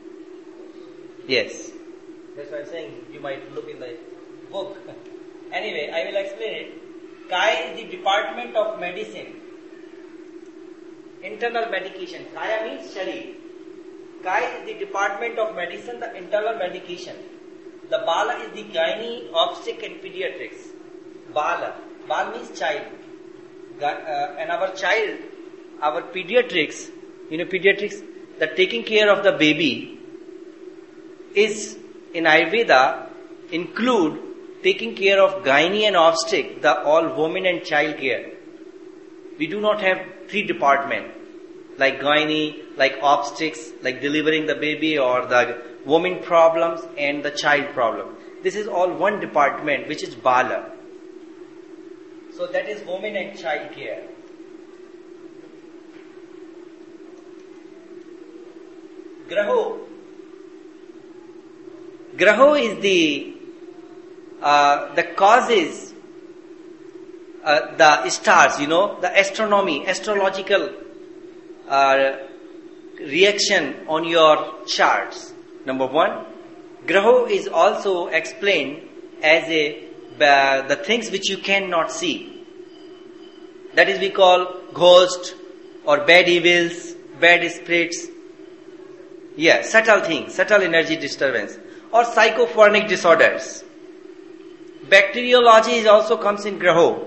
That's why I'm saying you might look in the book. Anyway, I will explain it. Kaya is the department of medicine. Internal medication. Kaya means sharir. Kaya is the department of medicine, the internal medication. The Bala is the gynae, obstetrics and pediatrics. Bala. Bala means child. And our child, our pediatrics, pediatrics, the taking care of the baby is in Ayurveda include taking care of gynae and obstetrics, the all women and child care. We do not have 3 departments like gynae, like obstetrics, like delivering the baby or the woman problems and the child problem. This is all one department which is Bala. So that is women and child care. Graho. Graho is the causes, the stars, the astronomy, astrological reaction on your charts. Number 1, Graho is also explained as the things which you cannot see. That is we call ghost or bad evils, bad spirits. Subtle things, subtle energy disturbance or psychophonic disorders. Bacteriology also comes in Graho.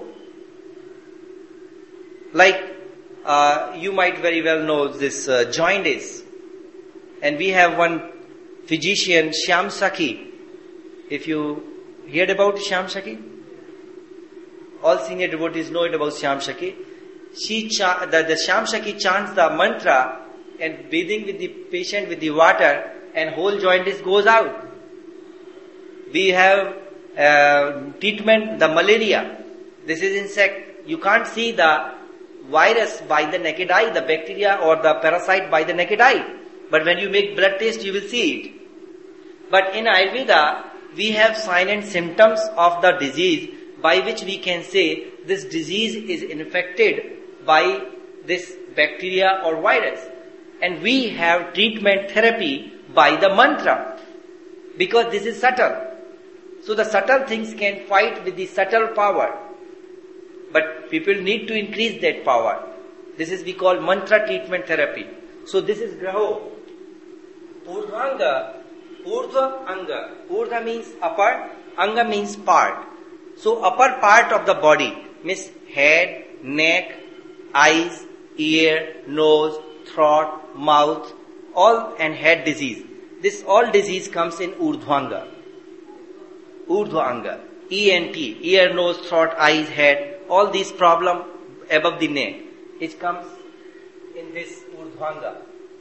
Like you might very well know this jaundice. And we have one physician, Shyam Sakhi. If you heard about Shyam Sakhi? All senior devotees know it about Shyam Sakhi. The Shyam Sakhi chants the mantra and bathing with the patient with the water and whole jaundice goes out. We have treatment, the malaria. This is insect. You can't see the virus by the naked eye, the bacteria or the parasite by the naked eye. But when you make blood test, you will see it. But in Ayurveda, we have sign and symptoms of the disease by which we can say this disease is infected by this bacteria or virus. And we have treatment therapy by the mantra. Because this is subtle. So the subtle things can fight with the subtle power. But people need to increase that power. This is we call mantra treatment therapy. So this is Graho. Urdhvanga, Urdhva Anga. Urdhva means upper, Anga means part. So upper part of the body means head, neck, eyes, ear, nose, throat, mouth, all and head disease. This all disease comes in Urdhvanga. Urdhva ENT, ear, nose, throat, eyes, head, all these problem above the neck. It comes in this Urdhvanga.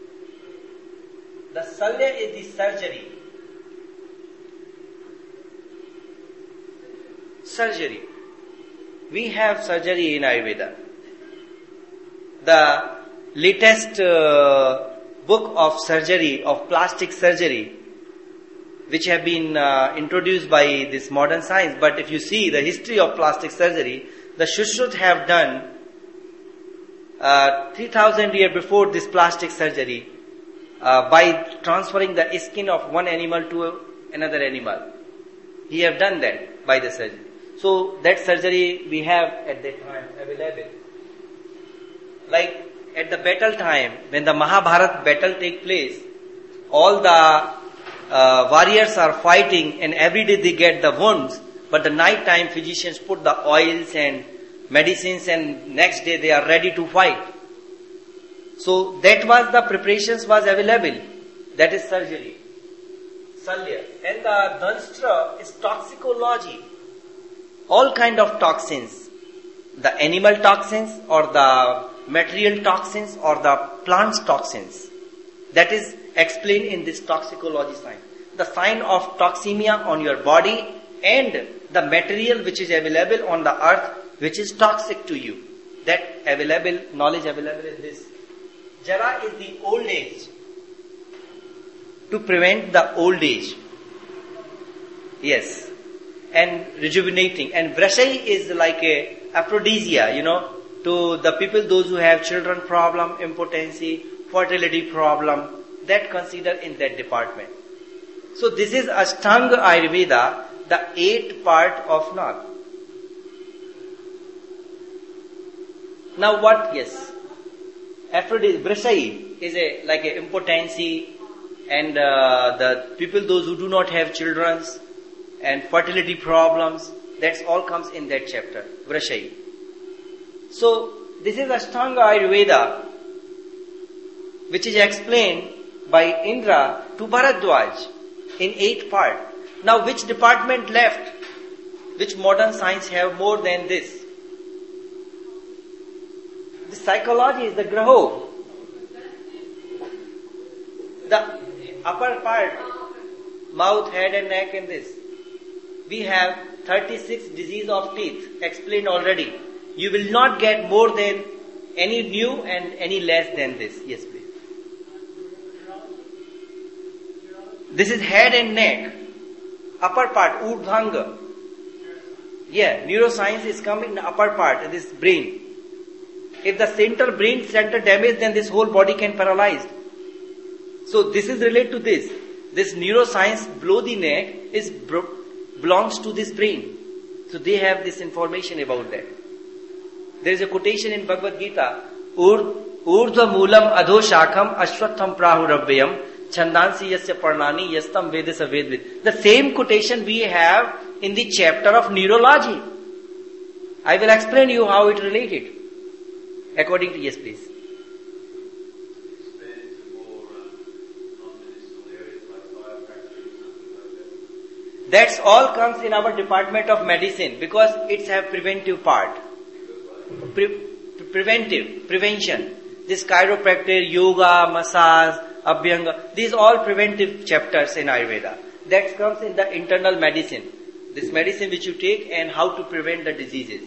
The Salya is the surgery. Surgery. We have surgery in Ayurveda. The latest book of surgery, of plastic surgery, which have been introduced by this modern science. But if you see the history of plastic surgery, the Shushruts have done 3000 years before this plastic surgery by transferring the skin of one animal to another animal. He have done that by the surgery. So that surgery we have at that time available. Like at the battle time, when the Mahabharata battle take place, all the warriors are fighting and every day they get the wounds, but the night time physicians put the oils and medicines and next day they are ready to fight. So that was the preparations was available. That is surgery. Salya. And the Dhanstra is toxicology. All kind of toxins. The animal toxins or the material toxins or the plants toxins. That is explained in this toxicology science. The sign of toxemia on your body and the material which is available on the earth which is toxic to you. That knowledge available in this. Jara is the old age. To prevent the old age. Yes. And rejuvenating. And Vrashai is like a aphrodisia, to the people, those who have children problem, impotency, fertility problem, that consider in that department. So this is Ashtanga Ayurveda, the 8th part of Nag. Now what? Yes. Aphrodisia, Vrashai is like a impotency and the people, those who do not have children and fertility problems, that's all comes in that chapter, Vrashai. So, this is Ashtanga Ayurveda, which is explained by Indra to Bharadwaj in 8th part. Now, which department left? Which modern science have more than this? The psychology is the Graho. The upper part, mouth, head and neck and this. We have 36 disease of teeth, explained already. You will not get more than any new and any less than this. Yes, please. This is head and neck. Upper part, Urdhvanga. Yeah, neuroscience is coming in the upper part, this brain. If the brain center damaged, then this whole body can paralyzed. So this is related to this. This neuroscience below the neck belongs to this brain. So they have this information about that. There is a quotation in Bhagavad Gita, Urdhva Moolam Adho Shakham Ashwatham Prahurabhyam Chandansi Yasya Parnani Yastam Vedasa Vedvid. The same quotation we have in the chapter of neurology. I will explain you how it related. According to, yes please. That's all comes in our department of medicine because it's have preventive part. Prevention. This chiropractic, yoga, massage, abhyanga, these all preventive chapters in Ayurveda. That comes in the internal medicine. This medicine which you take and how to prevent the diseases.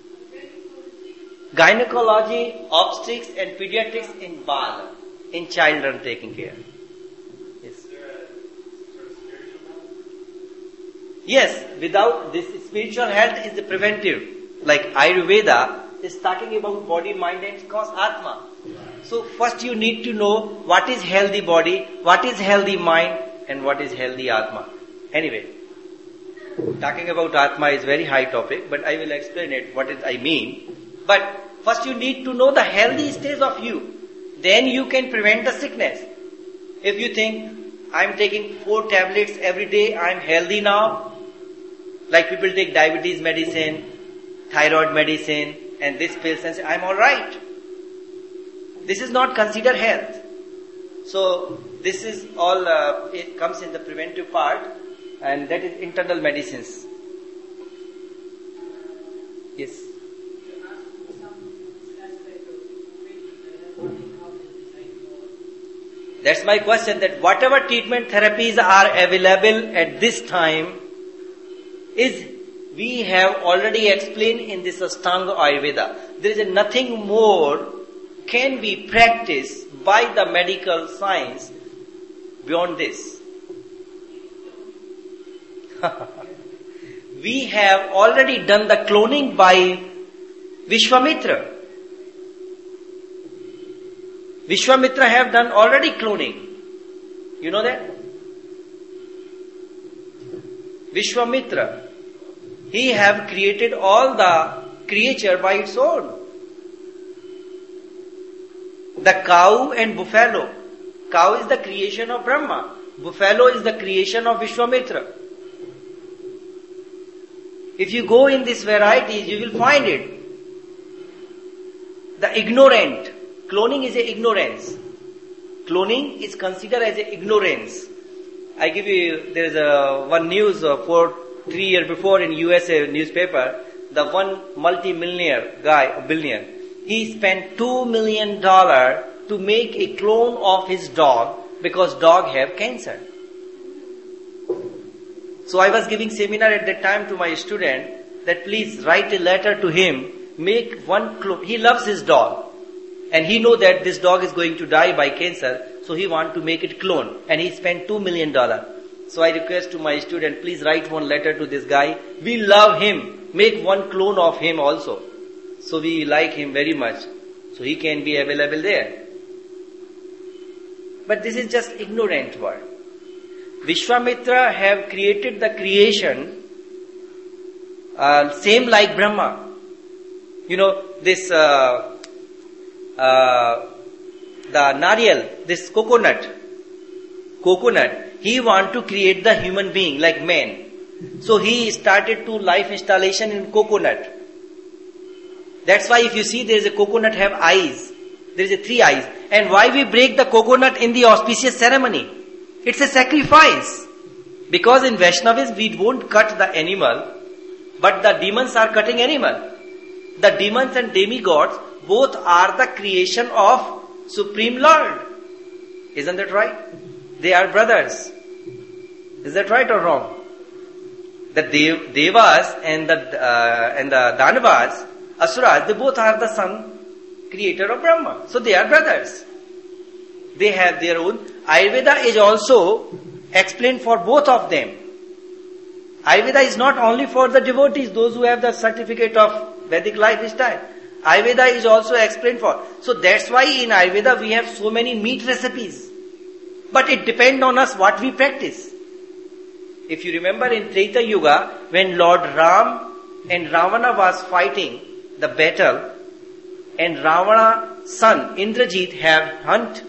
Gynecology, obstetrics and pediatrics in Bal, in children taking care. Yes. Yes, without this spiritual health is the preventive. Like Ayurveda is talking about body, mind and cause Atma. So first you need to know what is healthy body, what is healthy mind and what is healthy Atma. Anyway, talking about Atma is very high topic, but I will explain it, what I mean. But first you need to know the healthy stage of you. Then you can prevent the sickness. If you think, I am taking 4 tablets every day, I am healthy now. Like people take diabetes medicine, thyroid medicine, and this pills and say, I am alright. This is not considered health. So this is all, it comes in the preventive part, and that is internal medicines. Yes. That's my question, that whatever treatment therapies are available at this time is, we have already explained in this Ashtanga Ayurveda. There is nothing more can be practiced by the medical science beyond this. We have already done the cloning by Vishwamitra. Vishwamitra have done already cloning. You know that? Vishwamitra, he have created all the creature by its own. The cow and buffalo. Cow is the creation of Brahma. Buffalo is the creation of Vishwamitra. If you go in these varieties, you will find it. The ignorant. Cloning is a ignorance. Cloning is considered as a ignorance. I give you, there is one news 3 years before in USA newspaper, the one multi-millionaire guy, billionaire, he spent $2 million to make a clone of his dog because dog have cancer. So I was giving seminar at that time to my student that please write a letter to him, make one clone. He loves his dog and he know that this dog is going to die by cancer, so he want to make it clone, and he spent $2 million. So I request to my student, please write one letter to this guy. We love him. Make one clone of him also. So we like him very much. So he can be available there. But this is just ignorant word. Vishwamitra have created the creation same like Brahma. You know, this the nariyal, this coconut, he want to create the human being like man. So he started to life installation in coconut. That's why if you see there is a coconut have eyes. There is a 3 eyes. And why we break the coconut in the auspicious ceremony? It's a sacrifice. Because in Vaishnavism we won't cut the animal, but the demons are cutting animal. The demons and demigods both are the creation of Supreme Lord. Isn't that right? They are brothers. Is that right or wrong? The Devas and the Danavas, Asuras, they both are the son, creator of Brahma. So they are brothers. They have their own. Ayurveda is also explained for both of them. Ayurveda is not only for the devotees, those who have the certificate of Vedic lifestyle. Ayurveda is also explained for. So that's why in Ayurveda we have so many meat recipes. But it depends on us what we practice. If you remember in Treta Yuga, when Lord Ram and Ravana was fighting the battle, and Ravana's son Indrajit have hunt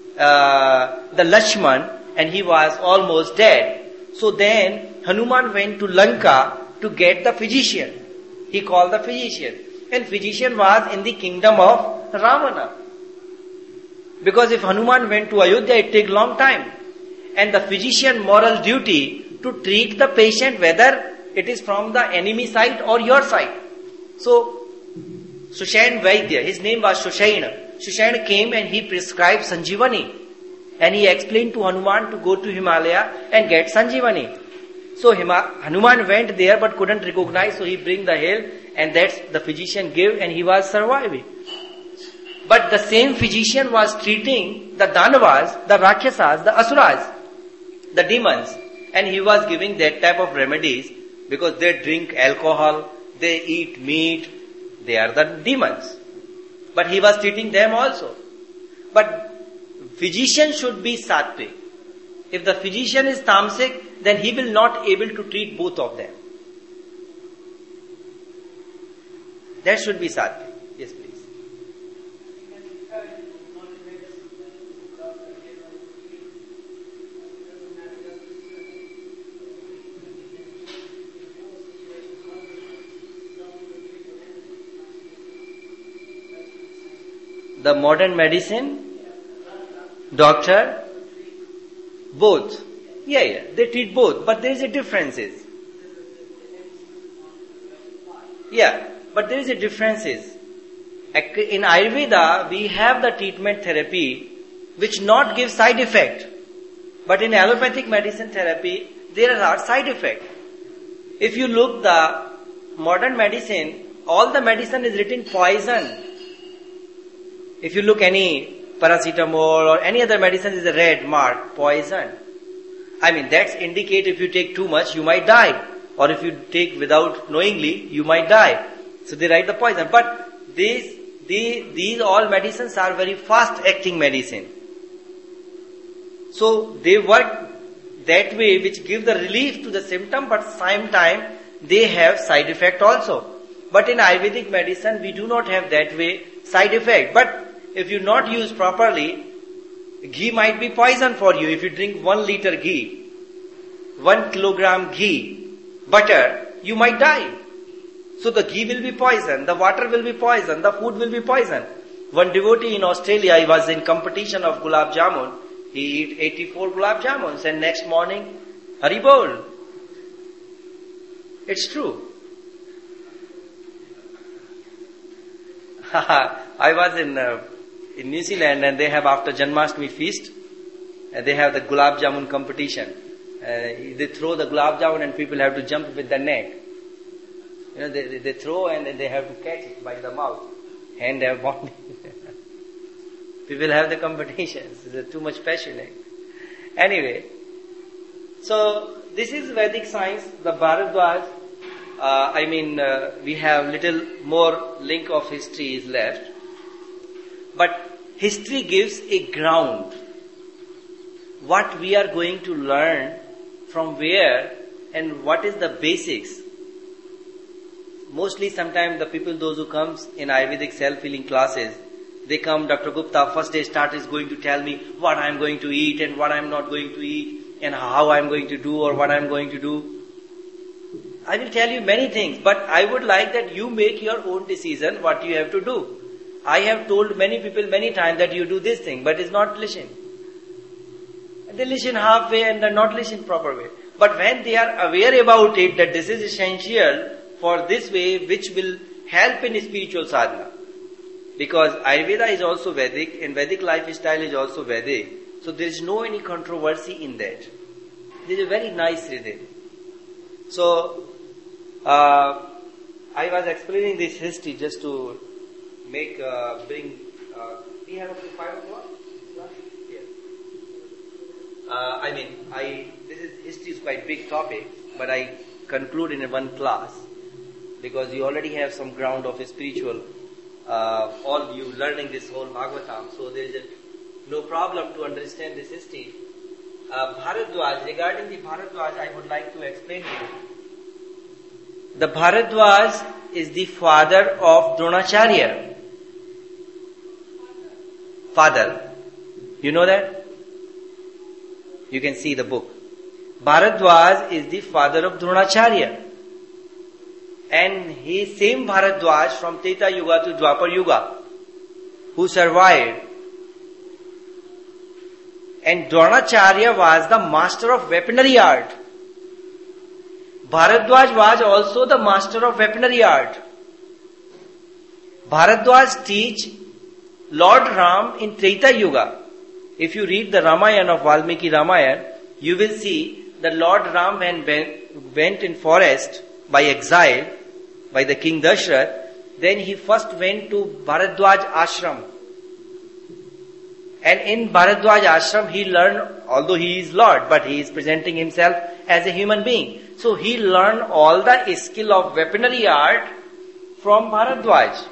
the Lakshman, and he was almost dead. So then Hanuman went to Lanka to get the physician. He called the physician. And physician was in the kingdom of Ravana. Because if Hanuman went to Ayodhya, it take long time. And the physician moral duty to treat the patient whether it is from the enemy side or your side. So, Sushain Vaidya, his name was Sushain. Sushain came and he prescribed Sanjivani. And he explained to Hanuman to go to Himalaya and get Sanjivani. So Hanuman went there but couldn't recognize, so he bring the hail, and that's the physician gave, and he was surviving. But the same physician was treating the Danavas, the Rakshasas, the Asuras, the demons, and he was giving that type of remedies because they drink alcohol, they eat meat, they are the demons. But he was treating them also. But physician should be sattvic. If the physician is tamasic, then he will not able to treat both of them. That should be sattvic. Yes, please. The modern medicine, doctor, both. Yeah, they treat both, but there is a differences. Yeah, but there is a differences. In Ayurveda, we have the treatment therapy which not give side effect. But in allopathic medicine therapy, there are side effects. If you look the modern medicine, all the medicine is written poison. If you look any paracetamol or any other medicine is a red mark, poison. I mean, that's indicate if you take too much, you might die. Or if you take without knowingly, you might die. So they write the poison. But these all medicines are very fast acting medicine. So they work that way which give the relief to the symptom, but same time they have side effect also. But in Ayurvedic medicine we do not have that way side effect. But if you not use properly, ghee might be poison for you. If you drink 1 liter ghee, 1 kilogram ghee, butter, you might die. So the ghee will be poison, the water will be poison, the food will be poison. One devotee in Australia, he was in competition of gulab jamun. He ate 84 gulab jamuns and next morning, Haribol. It's true. I was in New Zealand and they have after Janmashtami feast, they have the gulab jamun competition. They throw the gulab jamun and people have to jump with the neck. You know, they throw and then they have to catch it by the mouth. Hand have bonding. People have the competitions. They're too much passionate. Anyway, so this is Vedic science, the Bharadwaj. We have little more link of history is left. But history gives a ground. What we are going to learn from where and what is the basics. Mostly sometimes the people, those who comes in Ayurvedic self-healing classes, they come, Dr. Gupta, first day start is going to tell me what I am going to eat and what I am not going to eat and how I am going to do or what I am going to do. I will tell you many things, but I would like that you make your own decision what you have to do. I have told many people many times that you do this thing, but it's not listen. They listen halfway and they not listen proper way. But when they are aware about it, that this is essential for this way which will help in spiritual sadhana. Because Ayurveda is also Vedic and Vedic lifestyle is also Vedic. So there is no any controversy in that. This is a very nice rhythm. So, I was explaining this history just to make, we have a 5 o'clock? Yes. This history is quite big topic, but I conclude in one class because you already have some ground of a spiritual, all you learning this whole Bhagavatam, so there is no problem to understand this history. Bharadwaj, regarding the Bharadwaj, I would like to explain to you. The Bharadwaj is the father of Dronacharya. Father. You know that? You can see the book. Bharadwaj is the father of Dronacharya. And he is same Bharadwaj from Treta Yuga to Dwapar Yuga, who survived. And Dronacharya was the master of weaponry art. Bharadwaj was also the master of weaponry art. Bharadwaj teach Lord Ram in Treta Yuga. If you read the Ramayana of Valmiki Ramayana, you will see that Lord Ram went in forest by exile by the king Dashrath. Then he first went to Bharadwaj ashram. And in Bharadwaj ashram he learned, although he is Lord, but he is presenting himself as a human being. So he learned all the skill of weaponry art from Bharadwaj.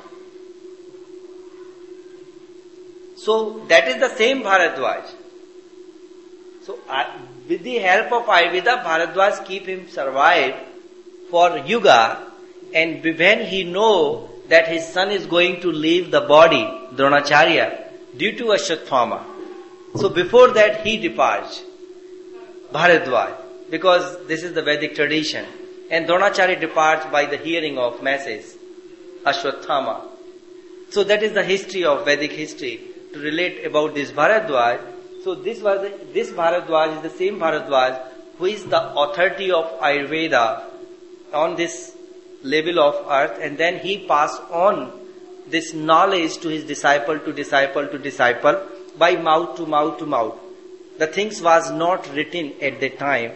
So that is the same Bharadwaj. So with the help of Ayurveda, Bharadwaj keep him survive for Yuga, and when he know that his son is going to leave the body, Dronacharya, due to Ashwatthama. So before that he departs, Bharadwaj, because this is the Vedic tradition. And Dronacharya departs by the hearing of message, Ashwatthama. So that is the history of Vedic history to relate about this Bharadwaj. So this Bharadwaj is the same Bharadwaj who is the authority of Ayurveda on this level of earth, and then he passed on this knowledge to his disciple to disciple to disciple by mouth to mouth to mouth. The things was not written at that time.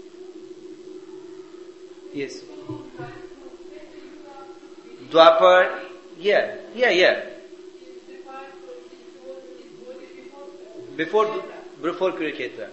Yes. Dwapar, yeah. Before Kurukshetra.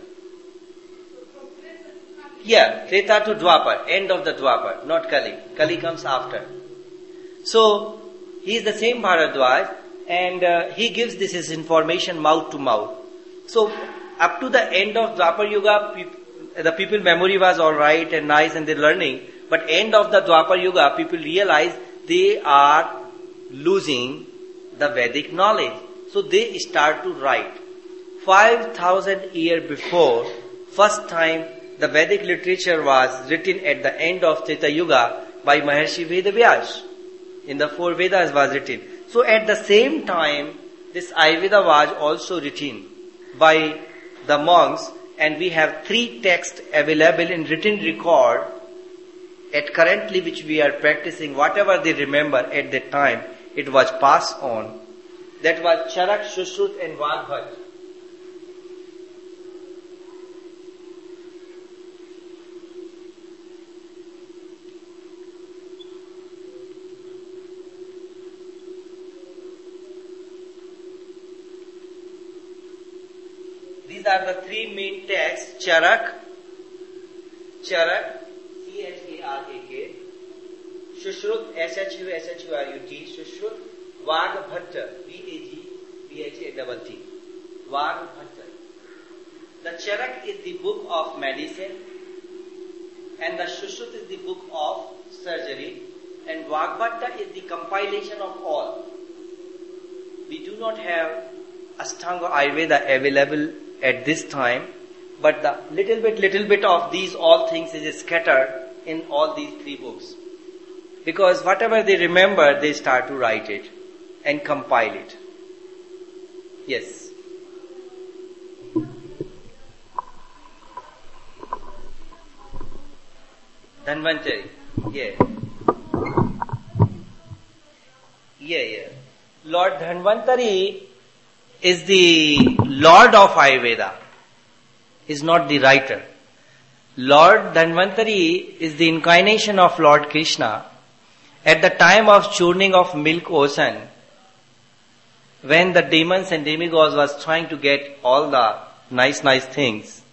Yeah, Treta to Dwapar, end of the Dwapar, not Kali. Kali comes after. So, he is the same Bharadwaj, and he gives this information mouth to mouth. So, up to the end of Dwapar Yuga, the people memory was alright and nice and they're learning, but end of the Dwapar Yuga, people realize they are losing the Vedic knowledge. So, they start to write. 5,000 years before, first time the Vedic literature was written at the end of Treta Yuga by Maharshi Vedavyas. In the 4 Vedas was written. So at the same time, this Ayurveda was also written by the monks, and we have 3 texts available in written record at currently which we are practicing. Whatever they remember at that time, it was passed on. That was Charak, Shushruta and Vagbhat. These are the 3 main texts: Charak, Charak, Charak, Shushruta, Shurut, Shushruta, Vagbhatta, Vagbhatta. Vagbhatta. The Charak is the book of medicine, and the Shushruta is the book of surgery, and Vagbhatta is the compilation of all. We do not have Ashtanga Ayurveda available at this time, but the little bit of these all things is scattered in all these 3 books. Because whatever they remember, they start to write it and compile it. Yes. Dhanvantari. Yeah. Lord Dhanvantari is the Lord of Ayurveda, is not the writer. Lord Dhanvantari is the incarnation of Lord Krishna. At the time of churning of milk ocean, when the demons and demigods was trying to get all the nice things,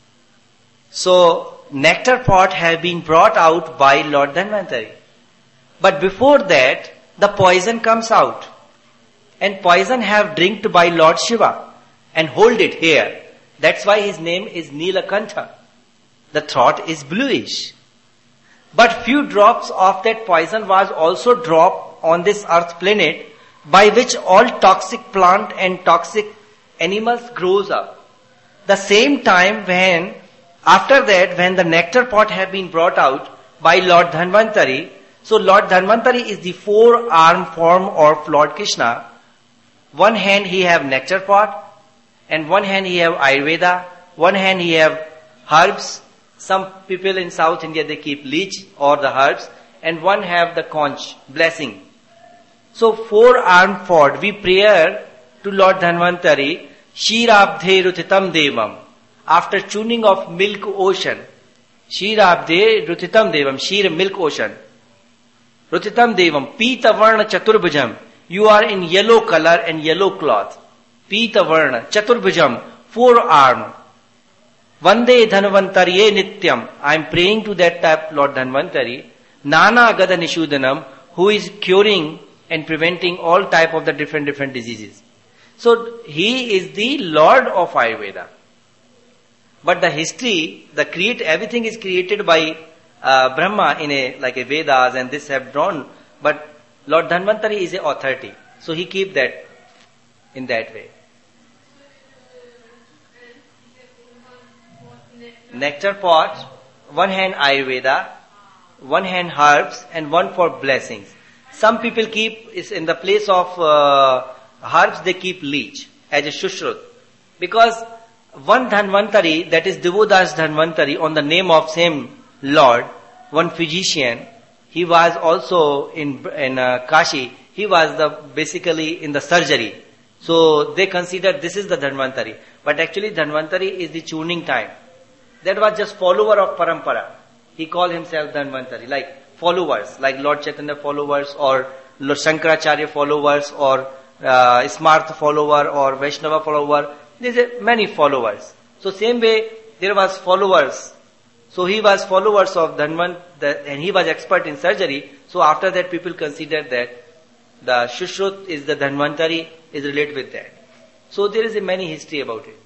so nectar pot have been brought out by Lord Dhanvantari. But before that, the poison comes out. And poison have drinked by Lord Shiva and hold it here. That's why his name is Nilakantha. The throat is bluish. But few drops of that poison was also dropped on this earth planet, by which all toxic plant and toxic animals grows up. The same time after that when the nectar pot have been brought out by Lord Dhanvantari, so Lord Dhanvantari is the 4-armed form of Lord Krishna. One hand he have nectar pot, and one hand he have Ayurveda, one hand he have herbs. Some people in South India, they keep leech or the herbs, and one have the conch, blessing. So 4-armed fort, we pray to Lord Dhanvantari, Shirabdhe Rutitam Devam. After tuning of milk ocean, Shirabdhe Rutitam Devam, Shir milk ocean. Rutitam Devam, Pita Varna Chaturbhujam. You are in yellow color and yellow cloth. Pita Varna, Chaturbhujam, 4-armed. Vande Dhanvantariye Nityam. I am praying to that type Lord Dhanvantari. Nana Agada Nishudanam, who is curing and preventing all type of the different diseases. So he is the Lord of Ayurveda. But the history, everything is created by Brahma in a Vedas, and this have drawn. But Lord Dhanvantari is a authority. So he keep that in that way. Nectar pot, one hand Ayurveda, one hand herbs, and one for blessings. Some people keep, is in the place of herbs, they keep leech as a Shushrut. Because one Dhanvantari, that is Devodas Dhanvantari, on the name of same Lord, one physician, he was also in Kashi, he was basically in the surgery. So they consider this is the Dhanvantari. But actually Dhanvantari is the tuning time. That was just follower of Parampara. He called himself Dhanvantari, like followers, like Lord Chaitanya followers, or Lord Shankaracharya followers, or Smartha follower, or Vaishnava follower. There are many followers. So same way, there was followers. So he was followers of Dhanvantari, and he was expert in surgery. So after that, people consider that the Shushrut is the Dhanvantari, is related with that. So there is a many history about it.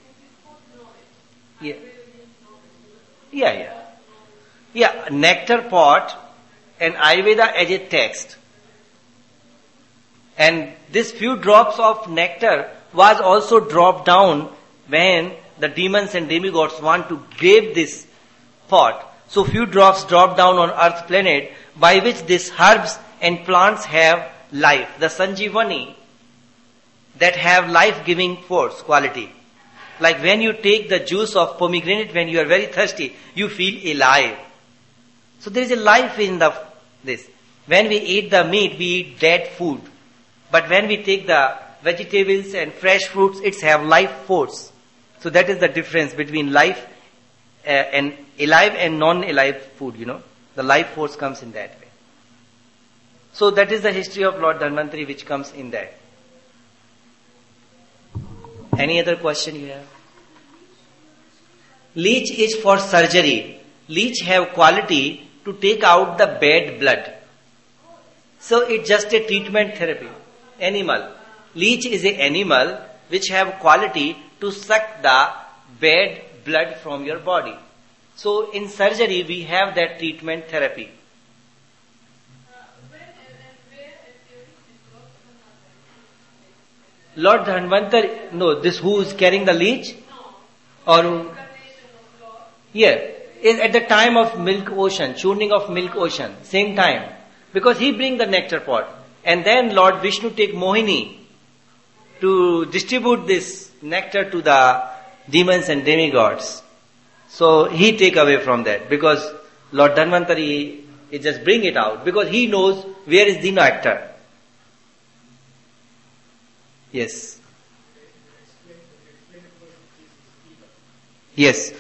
Yeah, nectar pot and Ayurveda as a text. And this few drops of nectar was also dropped down when the demons and demigods want to grab this pot. So few drops drop down on earth planet by which these herbs and plants have life. The Sanjivani that have life-giving force, quality. Like when you take the juice of pomegranate when you are very thirsty, you feel alive. So there is a life in this. When we eat the meat, we eat dead food. But when we take the vegetables and fresh fruits, it's have life force. So that is the difference between life and alive and non-alive food, The life force comes in that way. So that is the history of Lord Dhanvantari which comes in that. Any other question you have? Leech is for surgery. Leech have quality to take out the bad blood. So it's just a treatment therapy. Animal. Leech is an animal which have quality to suck the bad blood from your body. So in surgery we have that treatment therapy. Lord Dhanvantari, no, this who is carrying the leech? Or is at the time of milk ocean, churning of milk ocean, same time. Because he bring the nectar pot. And then Lord Vishnu take Mohini to distribute this nectar to the demons and demigods. So he take away from that. Because Lord Dhanvantari, he just bring it out. Because he knows where is the nectar. Yes. Yes.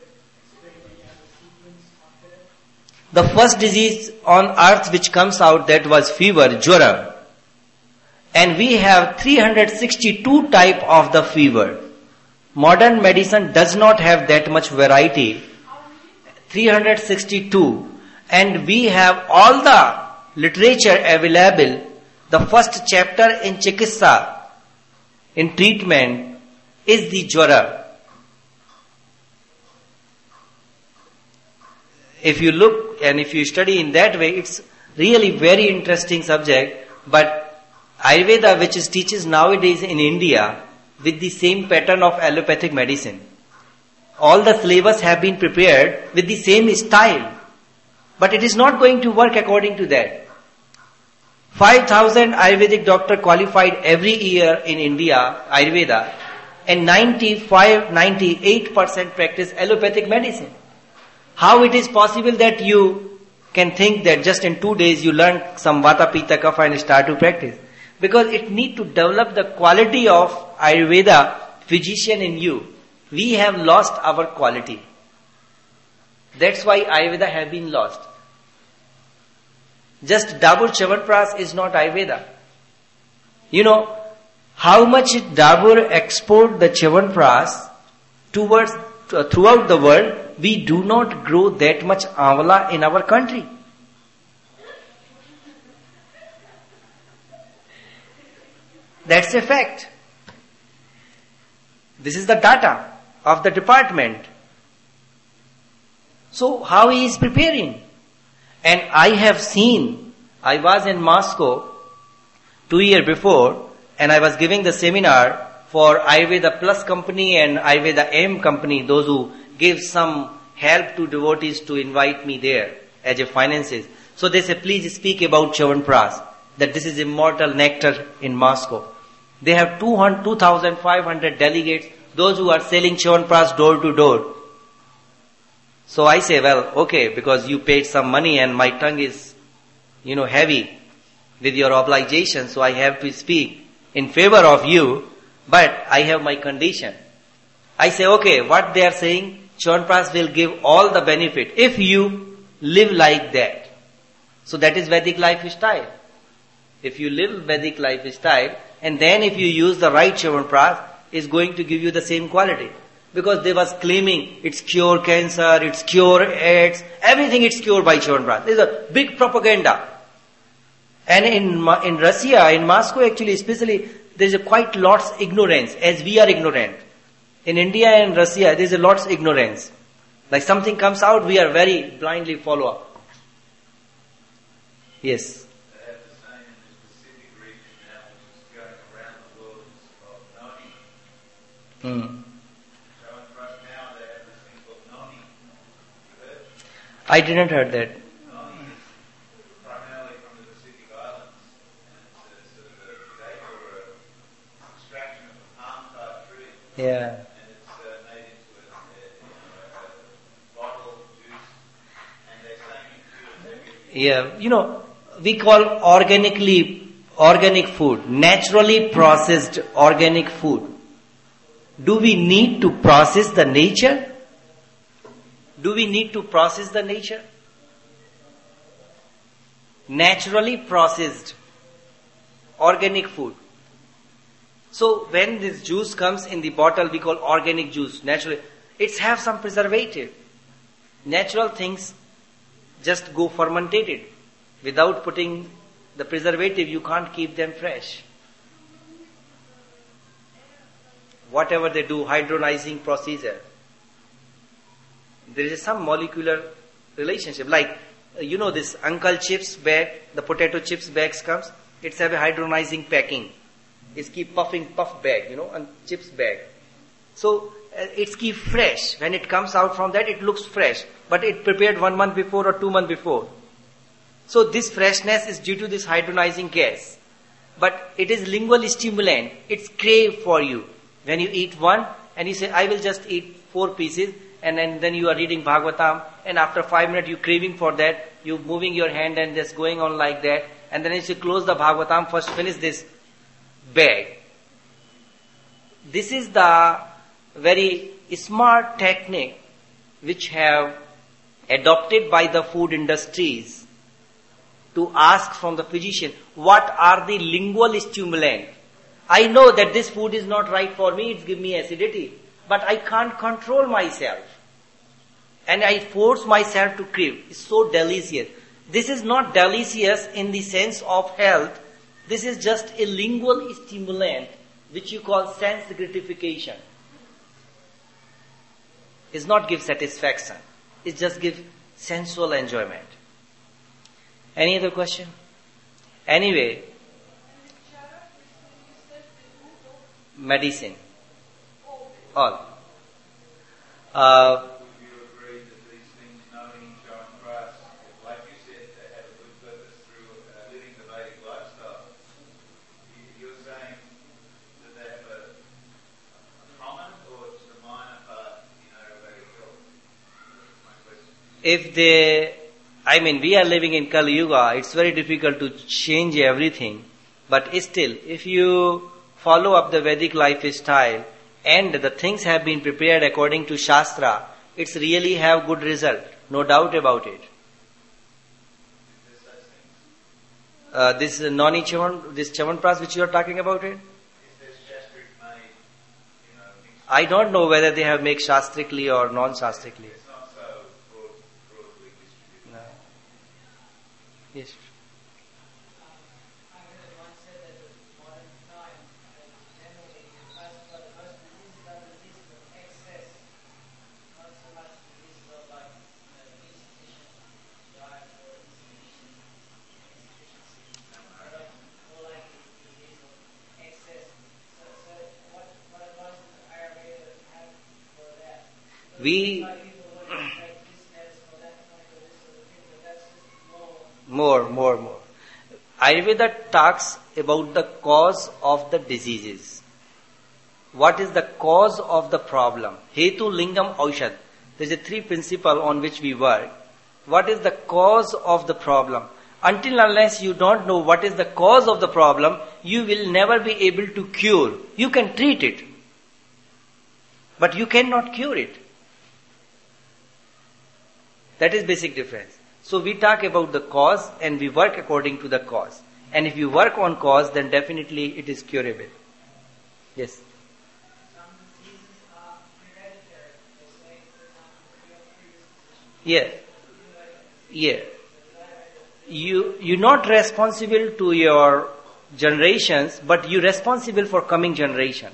The first disease on earth which comes out, that was fever, Jwara. And we have 362 type of the fever. Modern medicine does not have that much variety. 362. And we have all the literature available. The first chapter in Chikitsa, in treatment, is the Jwara. If you look and if you study in that way, it's really very interesting subject. But Ayurveda, which is teaches nowadays in India with the same pattern of allopathic medicine. All the syllabus have been prepared with the same style. But it is not going to work according to that. 5,000 Ayurvedic doctor qualified every year in India, Ayurveda, and 98% practice allopathic medicine. How it is possible that you can think that just in 2 days you learn some Vata, Pitta, Kapha and start to practice? Because it need to develop the quality of Ayurveda physician in you. We have lost our quality. That's why Ayurveda have been lost. Just Dabur Chyawanprash is not Ayurveda. How much Dabur export the Chyawanprash throughout the world. We do not grow that much Amla in our country. That's a fact. This is the data of the department. So how he is preparing? And I have seen, I was in Moscow 2 years before, and I was giving the seminar for Ayurveda Plus company and Ayurveda M company, those who give some help to devotees to invite me there as a finances. So they say, please speak about Chyawanprash. that this is immortal nectar in Moscow. They have 2,500 delegates, those who are selling Chyawanprash door to door. So I say, well, okay, because you paid some money and my tongue is, heavy with your obligation, so I have to speak in favor of you, but I have my condition. I say, okay, what they are saying, Chyawanprash will give all the benefit if you live like that. So that is Vedic lifestyle. If you live Vedic lifestyle, and then if you use the right Chyawanprash, is going to give you the same quality. Because they was claiming it's cure cancer, it's cure AIDS, everything it's cured by Chyawanprash. There's a big propaganda. And in Russia, in Moscow actually, especially, there's a quite lots ignorance, as we are ignorant. In India and Russia, there's a lots ignorance. Like something comes out, we are very blindly follow up. Yes. They have the same in the Pacific region now, which is going around the world of noni. So right now they have this thing called noni. You heard? I didn't heard that. Noni is primarily from the Pacific Islands, and it's a sort of a date or an extraction of a palm type tree. Yeah. And it's made into a bottle juice, and they're saying it cures everything. Yeah, we call organic food, naturally processed organic food. Do we need to process the nature? Do we need to process the nature? Naturally processed organic food. So when this juice comes in the bottle, we call organic juice, naturally. It's have some preservative. Natural things just go fermented. Without putting the preservative, you can't keep them fresh. Whatever they do, hydronizing procedure, there is some molecular relationship. Like, this Uncle Chips bag, the potato chips bags comes, it's have a hydronizing packing. It's keep puff bag, and chips bag. So, it's keep fresh. When it comes out from that, it looks fresh. But it prepared 1 month before or 2 months before. So this freshness is due to this hydronizing gas. But it is lingual stimulant. It's crave for you. When you eat one and you say, I will just eat 4 pieces, and then you are reading Bhagavatam, and after 5 minutes you're craving for that, you're moving your hand and just going on like that, and then as you close the Bhagavatam, first finish this bag. This is the very smart technique which have adopted by the food industries to ask from the physician, what are the lingual stimulants? I know that this food is not right for me, it's give me acidity, but I can't control myself. And I force myself to crave. It's so delicious. This is not delicious in the sense of health. This is just a lingual stimulant which you call sense gratification. It's not give satisfaction. It just gives sensual enjoyment. Any other question? Anyway, medicine. All. Would you agree that these things, knowing Chyawanprash, like you said, they have a good purpose through living the Vedic lifestyle? You're saying that they have a prominent or just a minor part in Ayurvedic health? That's my question. We are living in Kali Yuga, it's very difficult to change everything. But still, if you follow up the Vedic lifestyle and the things have been prepared according to Shastra, it's really have good result, no doubt about it. Is there such things? This noni chavan, this Chyawanprash which you are talking about it? Is there shastric made, mixed? I don't know whether they have made shastrically or non-shastrically. It's not so broadly distributed. No. Yes. I heard it once said that in modern time, generally, most diseases are diseases of excess, not so much diseases of like insufficient diet or insufficiency, but more likely disease of excess. So what advice does Ayurveda have for that? We Like people want to take this medicine or that, or this or the thing, but that's just more. more. Ayurveda talks about the cause of the diseases. What is the cause of the problem? Hetu lingam aushad. There is a 3 principle on which we work. What is the cause of the problem? Until unless you don't know what is the cause of the problem, you will never be able to cure. You can treat it, but you cannot cure it. That is basic difference. So we talk about the cause and we work according to the cause. And if you work on cause, then definitely it is curable. Yes. Some diseases are hereditary. They say, for example, if you have predisposition. Yeah. Yeah. You're not responsible to your generations, but you're responsible for coming generation.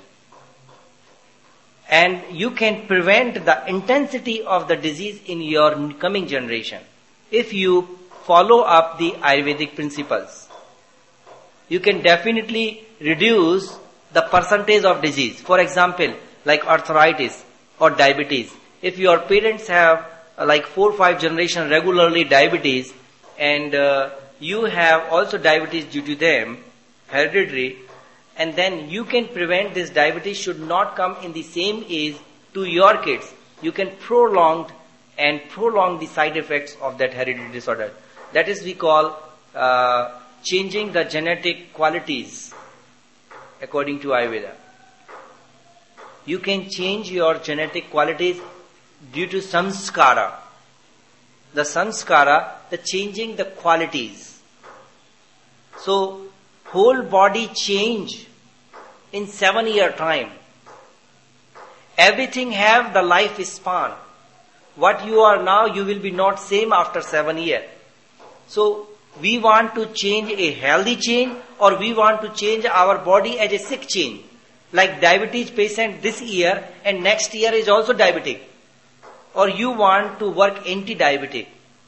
And you can prevent the intensity of the disease in your coming generation if you follow up the Ayurvedic principles. You can definitely reduce the percentage of disease. For example, like arthritis or diabetes. If your parents have like 4 or 5 generations regularly diabetes, and you have also diabetes due to them, hereditary, and then you can prevent this diabetes should not come in the same age to your kids. You can prolong the side effects of that hereditary disorder. That is we call changing the genetic qualities according to Ayurveda. You can change your genetic qualities due to samskara. The samskara, the changing the qualities. So, whole body change in 7-year time. Everything have the life span. What you are now, you will be not same after 7 years. So, we want to change a healthy change, or we want to change our body as a sick change. Like diabetes patient this year and next year is also diabetic. Or you want to work anti-diabetic.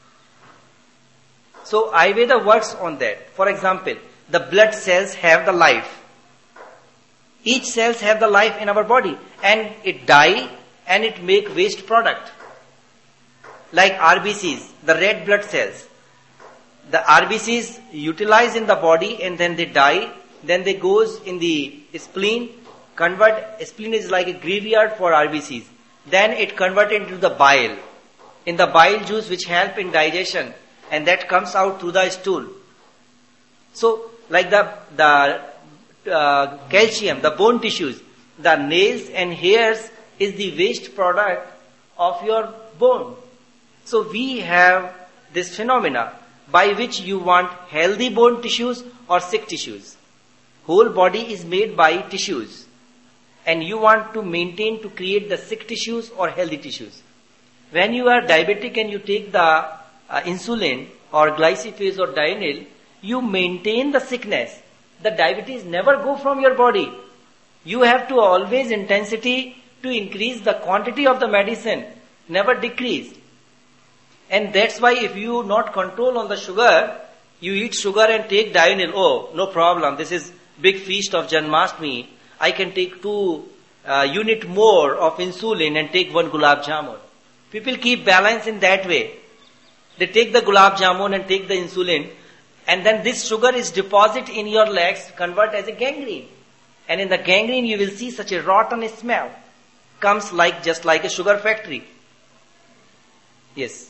So Ayurveda works on that. For example, the blood cells have the life. Each cells have the life in our body, and it die and it make waste product. Like RBCs, the red blood cells. The RBCs utilize in the body and then they die. Then they goes in the spleen. Spleen is like a graveyard for RBCs. Then it converted into the bile. In the bile juice which help in digestion, and that comes out through the stool. So, like the calcium, the bone tissues, the nails and hairs is the waste product of your bone. So we have this phenomena by which you want healthy bone tissues or sick tissues. Whole body is made by tissues. And you want to maintain to create the sick tissues or healthy tissues. When you are diabetic and you take the insulin or glyphosate or Dianyl, you maintain the sickness. The diabetes never go from your body. You have to always intensity to increase the quantity of the medicine, never decrease. And that's why if you not control on the sugar, you eat sugar and take Dianyl. Oh, no problem. This is big feast of Janmashtami. I can take 2 unit more of insulin and take 1 gulab jamun. People keep balance in that way. They take the gulab jamun and take the insulin, and then this sugar is deposited in your legs, convert as a gangrene. And in the gangrene you will see such a rotten smell. Comes like just like a sugar factory. Yes.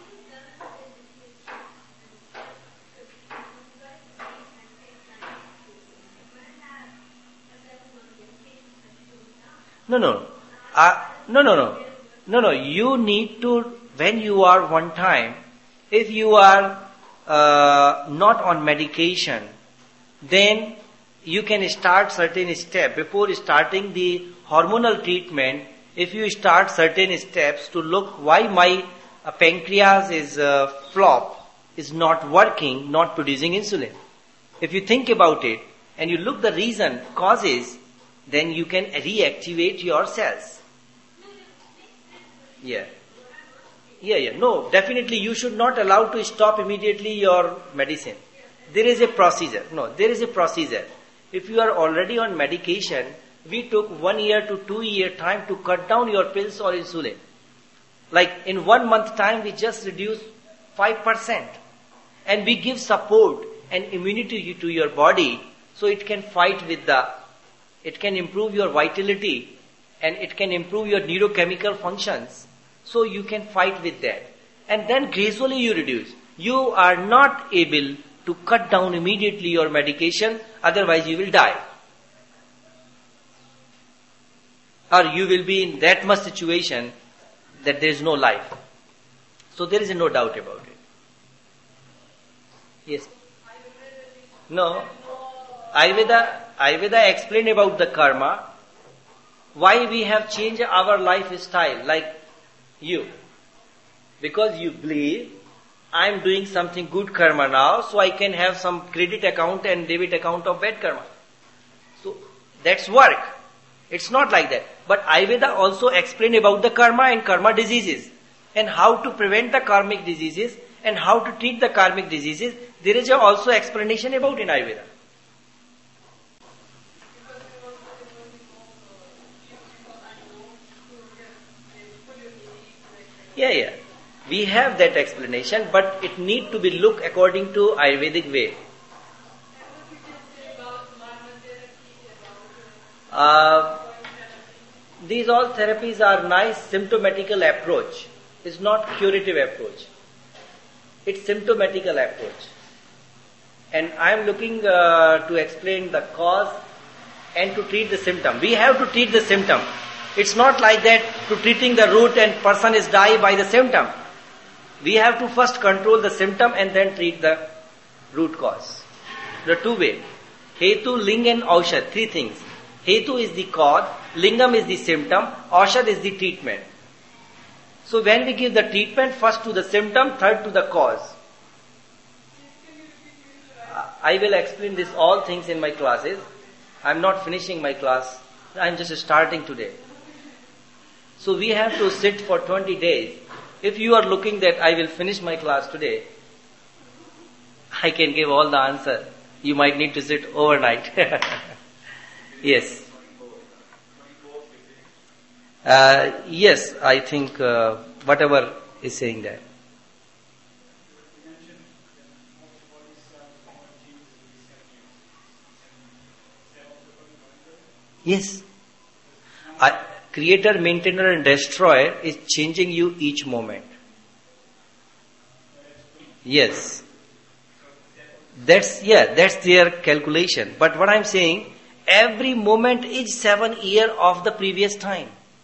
No. You need to, when you are one time, if you are not on medication, then you can start certain steps. Before starting the hormonal treatment, if you start certain steps to look why my pancreas is flop, is not working, not producing insulin. If you think about it and you look the reason, causes, then you can reactivate your cells. Yeah. No, definitely you should not allow to stop immediately your medicine. There is a procedure. There is a procedure. If you are already on medication, we took 1 year to 2 year time to cut down your pills or insulin. Like in 1 month time, we just reduce 5%. And we give support and immunity to your body, so it can fight with it can improve your vitality and it can improve your neurochemical functions. So you can fight with that. And then gradually you reduce. You are not able to cut down immediately your medication, otherwise you will die. Or you will be in that much situation that there is no life. So there is no doubt about it. Yes. No. Ayurveda explained about the karma, why we have changed our lifestyle, like you. Because you believe, I am doing something good karma now, so I can have some credit account and debit account of bad karma. So that's work. It's not like that. But Ayurveda also explained about the karma and karma diseases, and how to prevent the karmic diseases and how to treat the karmic diseases. There is also explanation about in Ayurveda. Yeah. We have that explanation, but it need to be looked according to Ayurvedic way. These all therapies are nice symptomatical approach. It's not curative approach. It's symptomatical approach. And I am looking to explain the cause and to treat the symptom. We have to treat the symptom. It's not like that to treating the root and person is die by the symptom. We have to first control the symptom and then treat the root cause. The two way. Hetu, Ling and Aushad, three things. Hetu is the cause, Lingam is the symptom, Aushad is the treatment. So when we give the treatment, first to the symptom, third to the cause. I will explain this all things in my classes. I am not finishing my class. I am just starting today. So we have to sit for 20 days. If you are looking that I will finish my class today, I can give all the answer. You might need to sit overnight. Yes. Yes, I think whatever is saying that. Yes. Creator, maintainer and destroyer is changing you each moment. Yes. That's their calculation. But what I'm saying, every moment is 7 years of the previous time.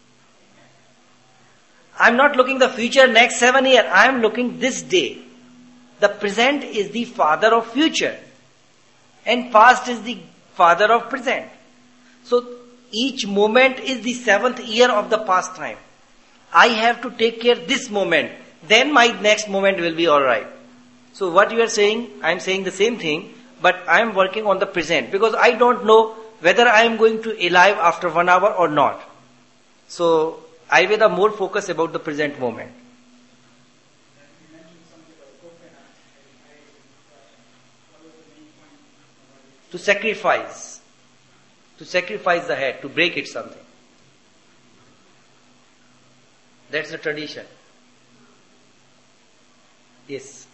I'm not looking the future next 7 years. I'm looking this day. The present is the father of future. And past is the father of present. So each moment is the 7th year of the past time. I have to take care this moment. Then my next moment will be alright. So what you are saying, I am saying the same thing, but I am working on the present. Because I don't know whether I am going to alive after 1 hour or not. So Ayurveda more focus about the present moment. To sacrifice the head, to break it something. That's the tradition. Yes.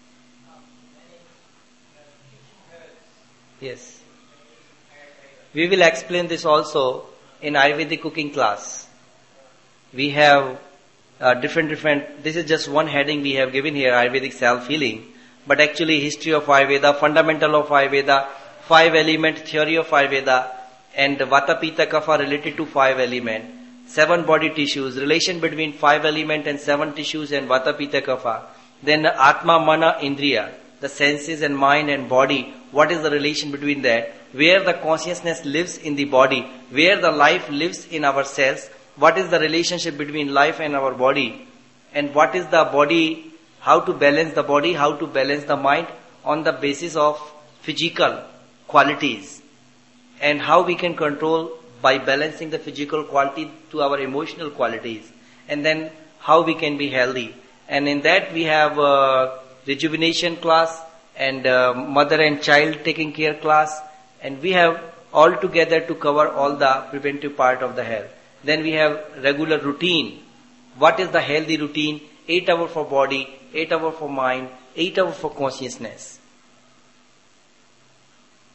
Yes. We will explain this also in Ayurvedic cooking class. We have different, this is just one heading we have given here, Ayurvedic self-healing. But actually history of Ayurveda, fundamental of Ayurveda, 5 element theory of Ayurveda, and Vata Pitta Kapha related to 5 element, 7 body tissues, relation between 5 element and 7 tissues and Vata Pitta Kapha. Then Atma, Mana, Indriya, the senses and mind and body, what is the relation between that? Where the consciousness lives in the body, where the life lives in our cells, what is the relationship between life and our body, and what is the body, how to balance the body, how to balance the mind on the basis of physical qualities, and how we can control by balancing the physical quality to our emotional qualities, and then how we can be healthy. And in that we have rejuvenation class and mother and child taking care class, and we have all together to cover all the preventive part of the health. Then we have regular routine. What is the healthy routine? 8 hours for body, 8 hours for mind, 8 hours for consciousness.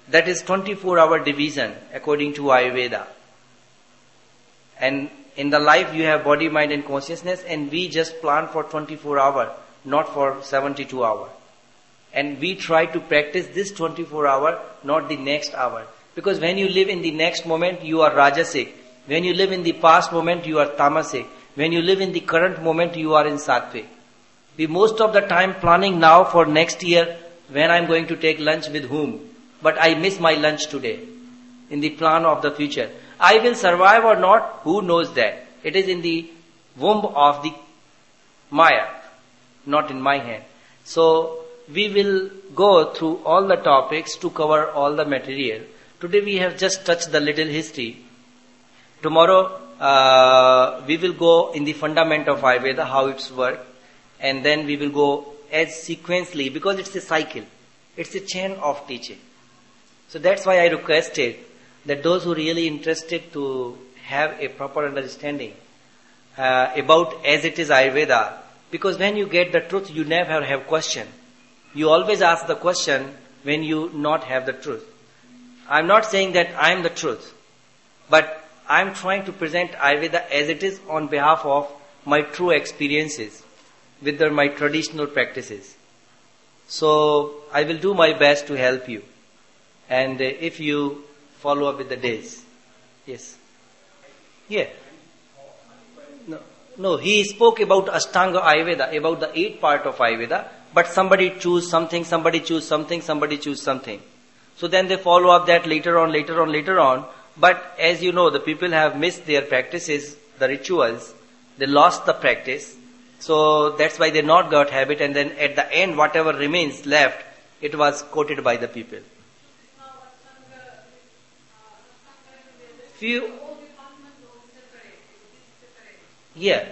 That is 24-hour division according to Ayurveda. And in the life you have body, mind and consciousness, and we just plan for 24 hours, not for 72 hours. And we try to practice this 24 hours, not the next hour. Because when you live in the next moment, you are Rajasic. When you live in the past moment, you are Tamasic. When you live in the current moment, you are in Sattvic. We most of the time planning now for next year, when I am going to take lunch with whom. But I miss my lunch today. In the plan of the future. I will survive or not, who knows that? It is in the womb of the Maya, not in my hand. So, we will go through all the topics to cover all the material. Today we have just touched the little history. Tomorrow we will go in the fundament of Ayurveda, how it's work. And then we will go as sequentially, because it's a cycle. It's a chain of teaching. So that's why I requested that those who are really interested to have a proper understanding about as it is Ayurveda, because when you get the truth, you never have question. You always ask the question when you not have the truth. I'm not saying that I'm the truth, but I'm trying to present Ayurveda as it is on behalf of my true experiences with my traditional practices. So I will do my best to help you. And if you follow up with the days. Yes. Yeah. No, he spoke about Ashtanga Ayurveda, about the 8 part of Ayurveda, but somebody choose something, somebody choose something, somebody choose something. So then they follow up that later on. But as you know, the people have missed their practices, the rituals. They lost the practice. So that's why they not got habit, and then at the end, whatever remains left, it was quoted by the people. Few. Yeah.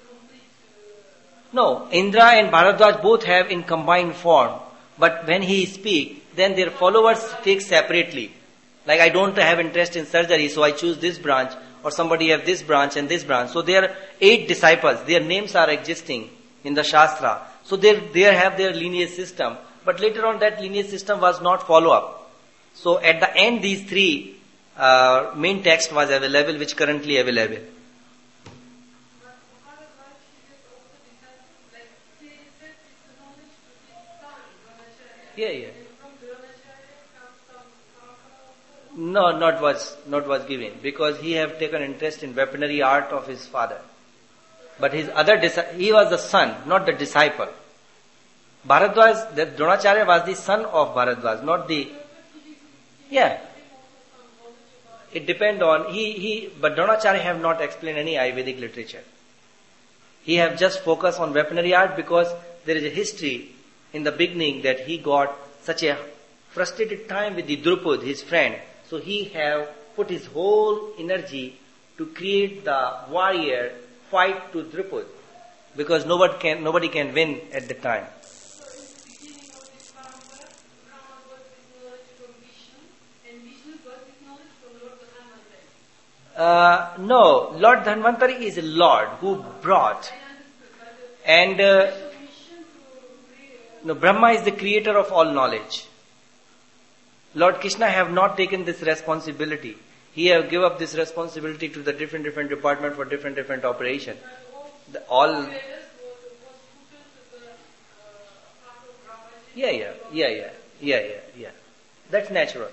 No, Indra and Bharadwaj both have in combined form. But when he speak, then their followers speak separately. Like I don't have interest in surgery, so I choose this branch. Or somebody have this branch and this branch. So there are 8 disciples. Their names are existing in the Shastra. So they have their lineage system. But later on that lineage system was not follow up. So at the end these 3 main text was available, which currently available. Yeah. No, not was given, because he have taken interest in weaponry art of his father. But his other he was the son, not the disciple. Bharadwaj, the Dronacharya was the son of Bharadwaj, not the. Yeah. It depends on but Dronacharya have not explained any Ayurvedic literature. He have just focused on weaponry art because there is a history in the beginning that he got such a frustrated time with the Drupad, his friend. So he have put his whole energy to create the warrior fight to Drupad, because nobody can win at the time. No, Lord Dhanvantari is a Lord who brought. And Brahma is the creator of all knowledge. Lord Krishna have not taken this responsibility. He have given up this responsibility to the different department for different operation. Yeah. That's natural.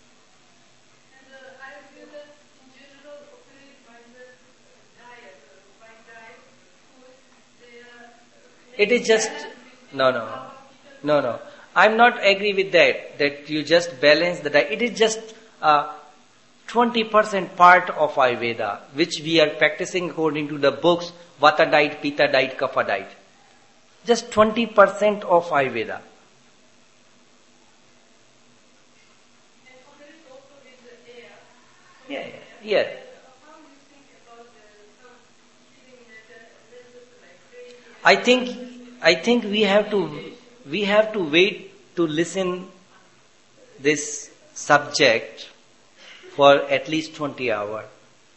It is just no. I'm not agree with that you just balance the diet. It is just 20% part of Ayurveda, which we are practicing according to the books, Vata diet, Pitta diet, Kapha diet. Just 20% of Ayurveda. Yeah. I think we have to wait to listen this subject for at least 20 hours.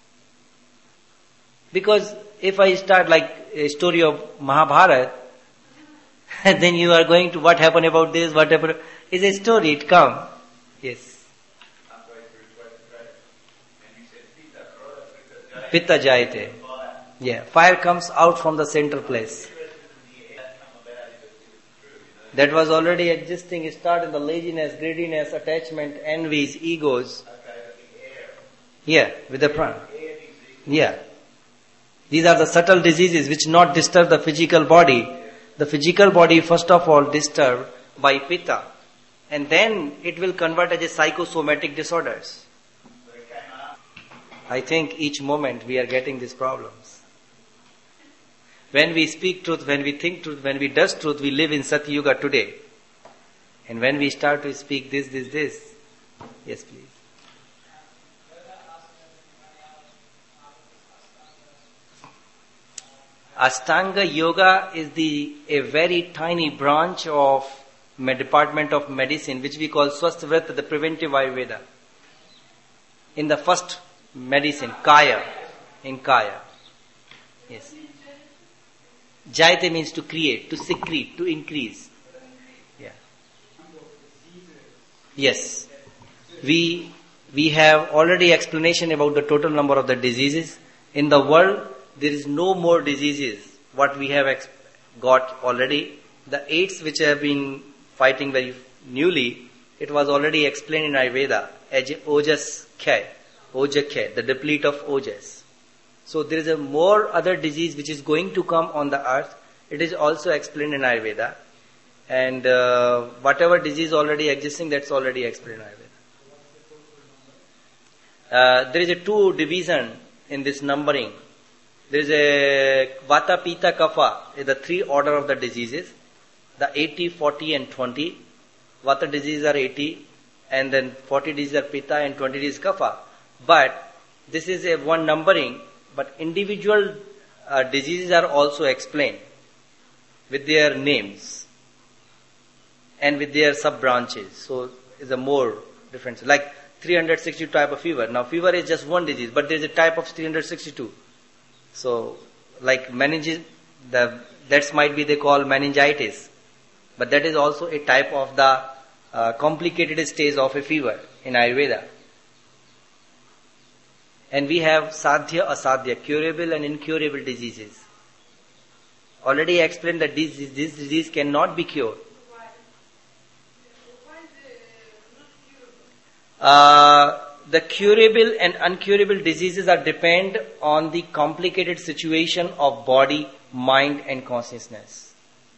Because if I start like a story of Mahabharata, then you are going to what happened about this, what happened. It's a story, it comes. Yes. Pitta Jayate. Yeah, fire comes out from the central place. That was already existing. It started in the laziness, greediness, attachment, envies, egos. Yeah, with the prana. Yeah. These are the subtle diseases which not disturb the physical body. The physical body first of all disturbed by pitta. And then it will convert as a psychosomatic disorders. I think each moment we are getting these problems. When we speak truth, when we think truth, when we does truth, we live in Satya Yuga today. And when we start to speak this. Yes, please. Ashtanga Yoga is a very tiny branch of department of medicine which we call Swasthvrata, the preventive Ayurveda. In the first medicine, Kaya, in Kaya. Yes. Jayate means to create, to secrete, to increase. Yeah. Yes. We have already explanation about the total number of the diseases. In the world, there is no more diseases. What we have got already, the AIDS which have been fighting very newly, it was already explained in Ayurveda as Ojas Khay, the deplete of Ojas. So there is a more other disease which is going to come on the earth. It is also explained in Ayurveda. And whatever disease already existing, that's already explained in Ayurveda. There is a two division in this numbering. There is a Vata, Pitta, Kapha, is the three order of the diseases. The 80, 40 and 20. Vata diseases are 80 and then 40 diseases are Pitta and 20 diseases Kapha. But this is a one numbering, but individual diseases are also explained with their names and with their sub-branches. So is a more difference. Like 362 type of fever. Now fever is just one disease, but there is a type of 362. So, like meningitis, that might be they call meningitis. But that is also a type of the complicated stage of a fever in Ayurveda. And we have sadhya, asadhya, curable and incurable diseases. Already explained that this disease cannot be cured. The curable and uncurable diseases are depend on the complicated situation of body, mind and consciousness.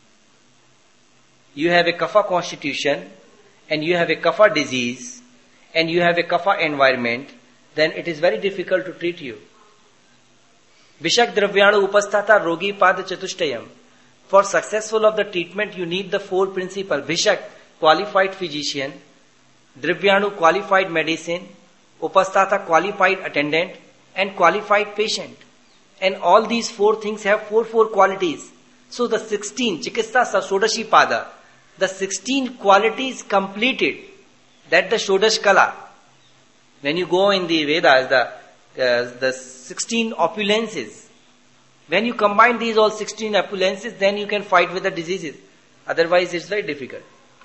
You have a kapha constitution and you have a kapha disease and you have a kapha environment, then it is very difficult to treat you. Vishak dravyanu upasthata rogi pada chatushtayam. For successful of the treatment, you need the four principles. Vishak, qualified physician. Dravyanu, qualified medicine. Upasthata, qualified attendant. And qualified patient. And all these four things have four qualities. So the 16, Chikitsa Shodashi Pada, the 16 qualities completed. That the Shodash Kala. When you go in the Vedas, the 16 opulences. When you combine these all 16 opulences, then you can fight with the diseases. Otherwise, it's very difficult.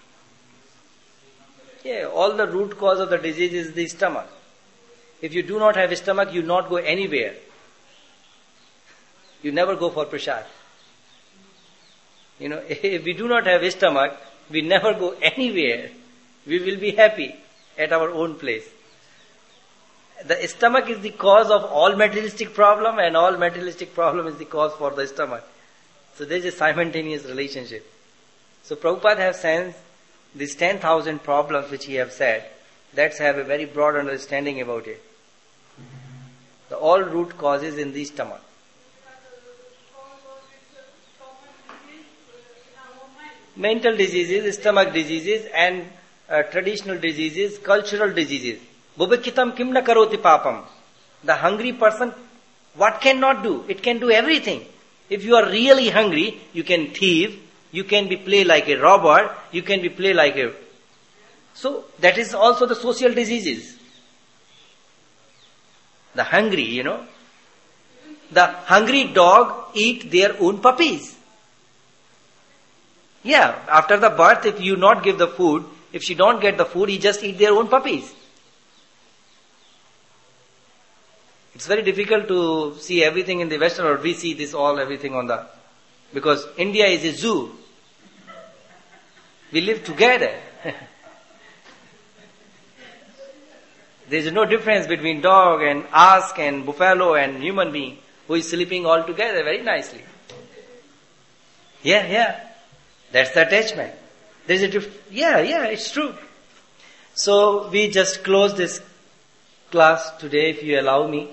Yeah, all the root cause of the disease is the stomach. If you do not have a stomach, you not go anywhere. You never go for prasad. If we do not have a stomach, we never go anywhere. We will be happy at our own place. The stomach is the cause of all materialistic problem and all materialistic problem is the cause for the stomach. So there is a simultaneous relationship. So Prabhupada has sensed these 10,000 problems which he have said. Let's have a very broad understanding about it. The all root causes in the stomach. Mental diseases, stomach diseases and traditional diseases, cultural diseases. Bhubikitam kim na karoti papam. The hungry person, what cannot do? It can do everything. If you are really hungry, you can thieve, you can be play like a robber, you can be play like a... So, that is also the social diseases. The hungry, The hungry dog eat their own puppies. Yeah, after the birth, if you not give the food, if she don't get the food, he just eat their own puppies. It's very difficult to see everything in the Western world. We see this all, everything on the... Because India is a zoo. We live together. There is no difference between dog and ask and buffalo and human being who is sleeping all together very nicely. Yeah. That's the attachment. There is a it's true. So we just close this class today, if you allow me.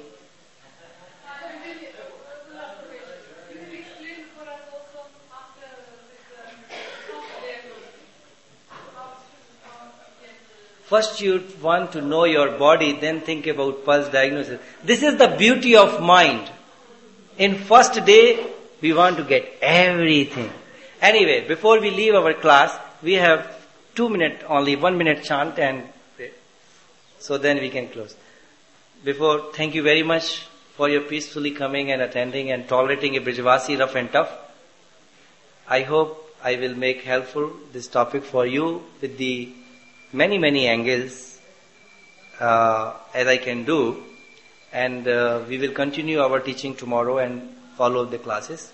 First you want to know your body, then think about pulse diagnosis. This is the beauty of mind. In first day, we want to get everything. Anyway, before we leave our class, we have 2 minutes, only 1 minute chant, and so then we can close. Thank you very much for your peacefully coming and attending and tolerating a Brijavasi rough and tough. I hope I will make helpful this topic for you with the many angles as I can do, and we will continue our teaching tomorrow and follow the classes.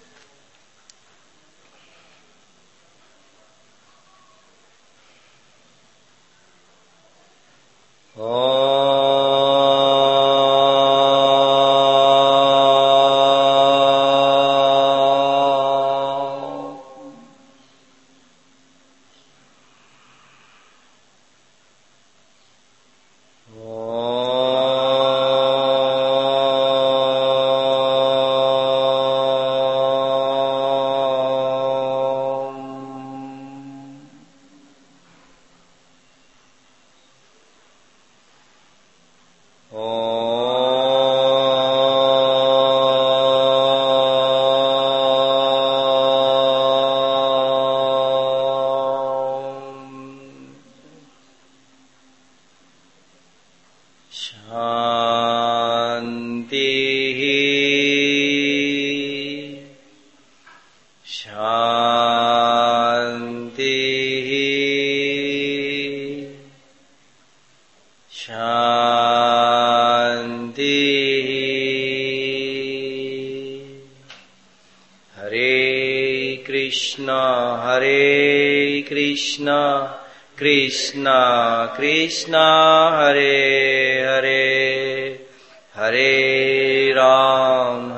Krishna Krishna Hare Hare Hare Ram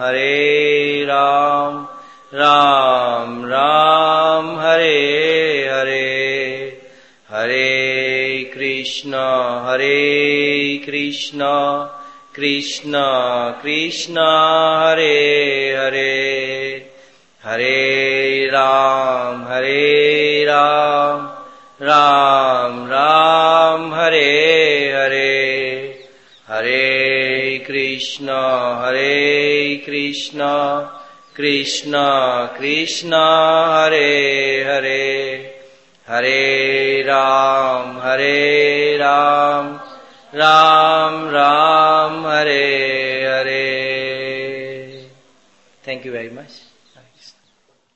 Ram Ram Hare Hare Hare Krishna Krishna Krishna Hare Hare Hare Ram Ram Ram Hare Hare Hare Krishna Krishna Krishna Hare Hare Hare Ram Ram Hare Hare. Thank you very much.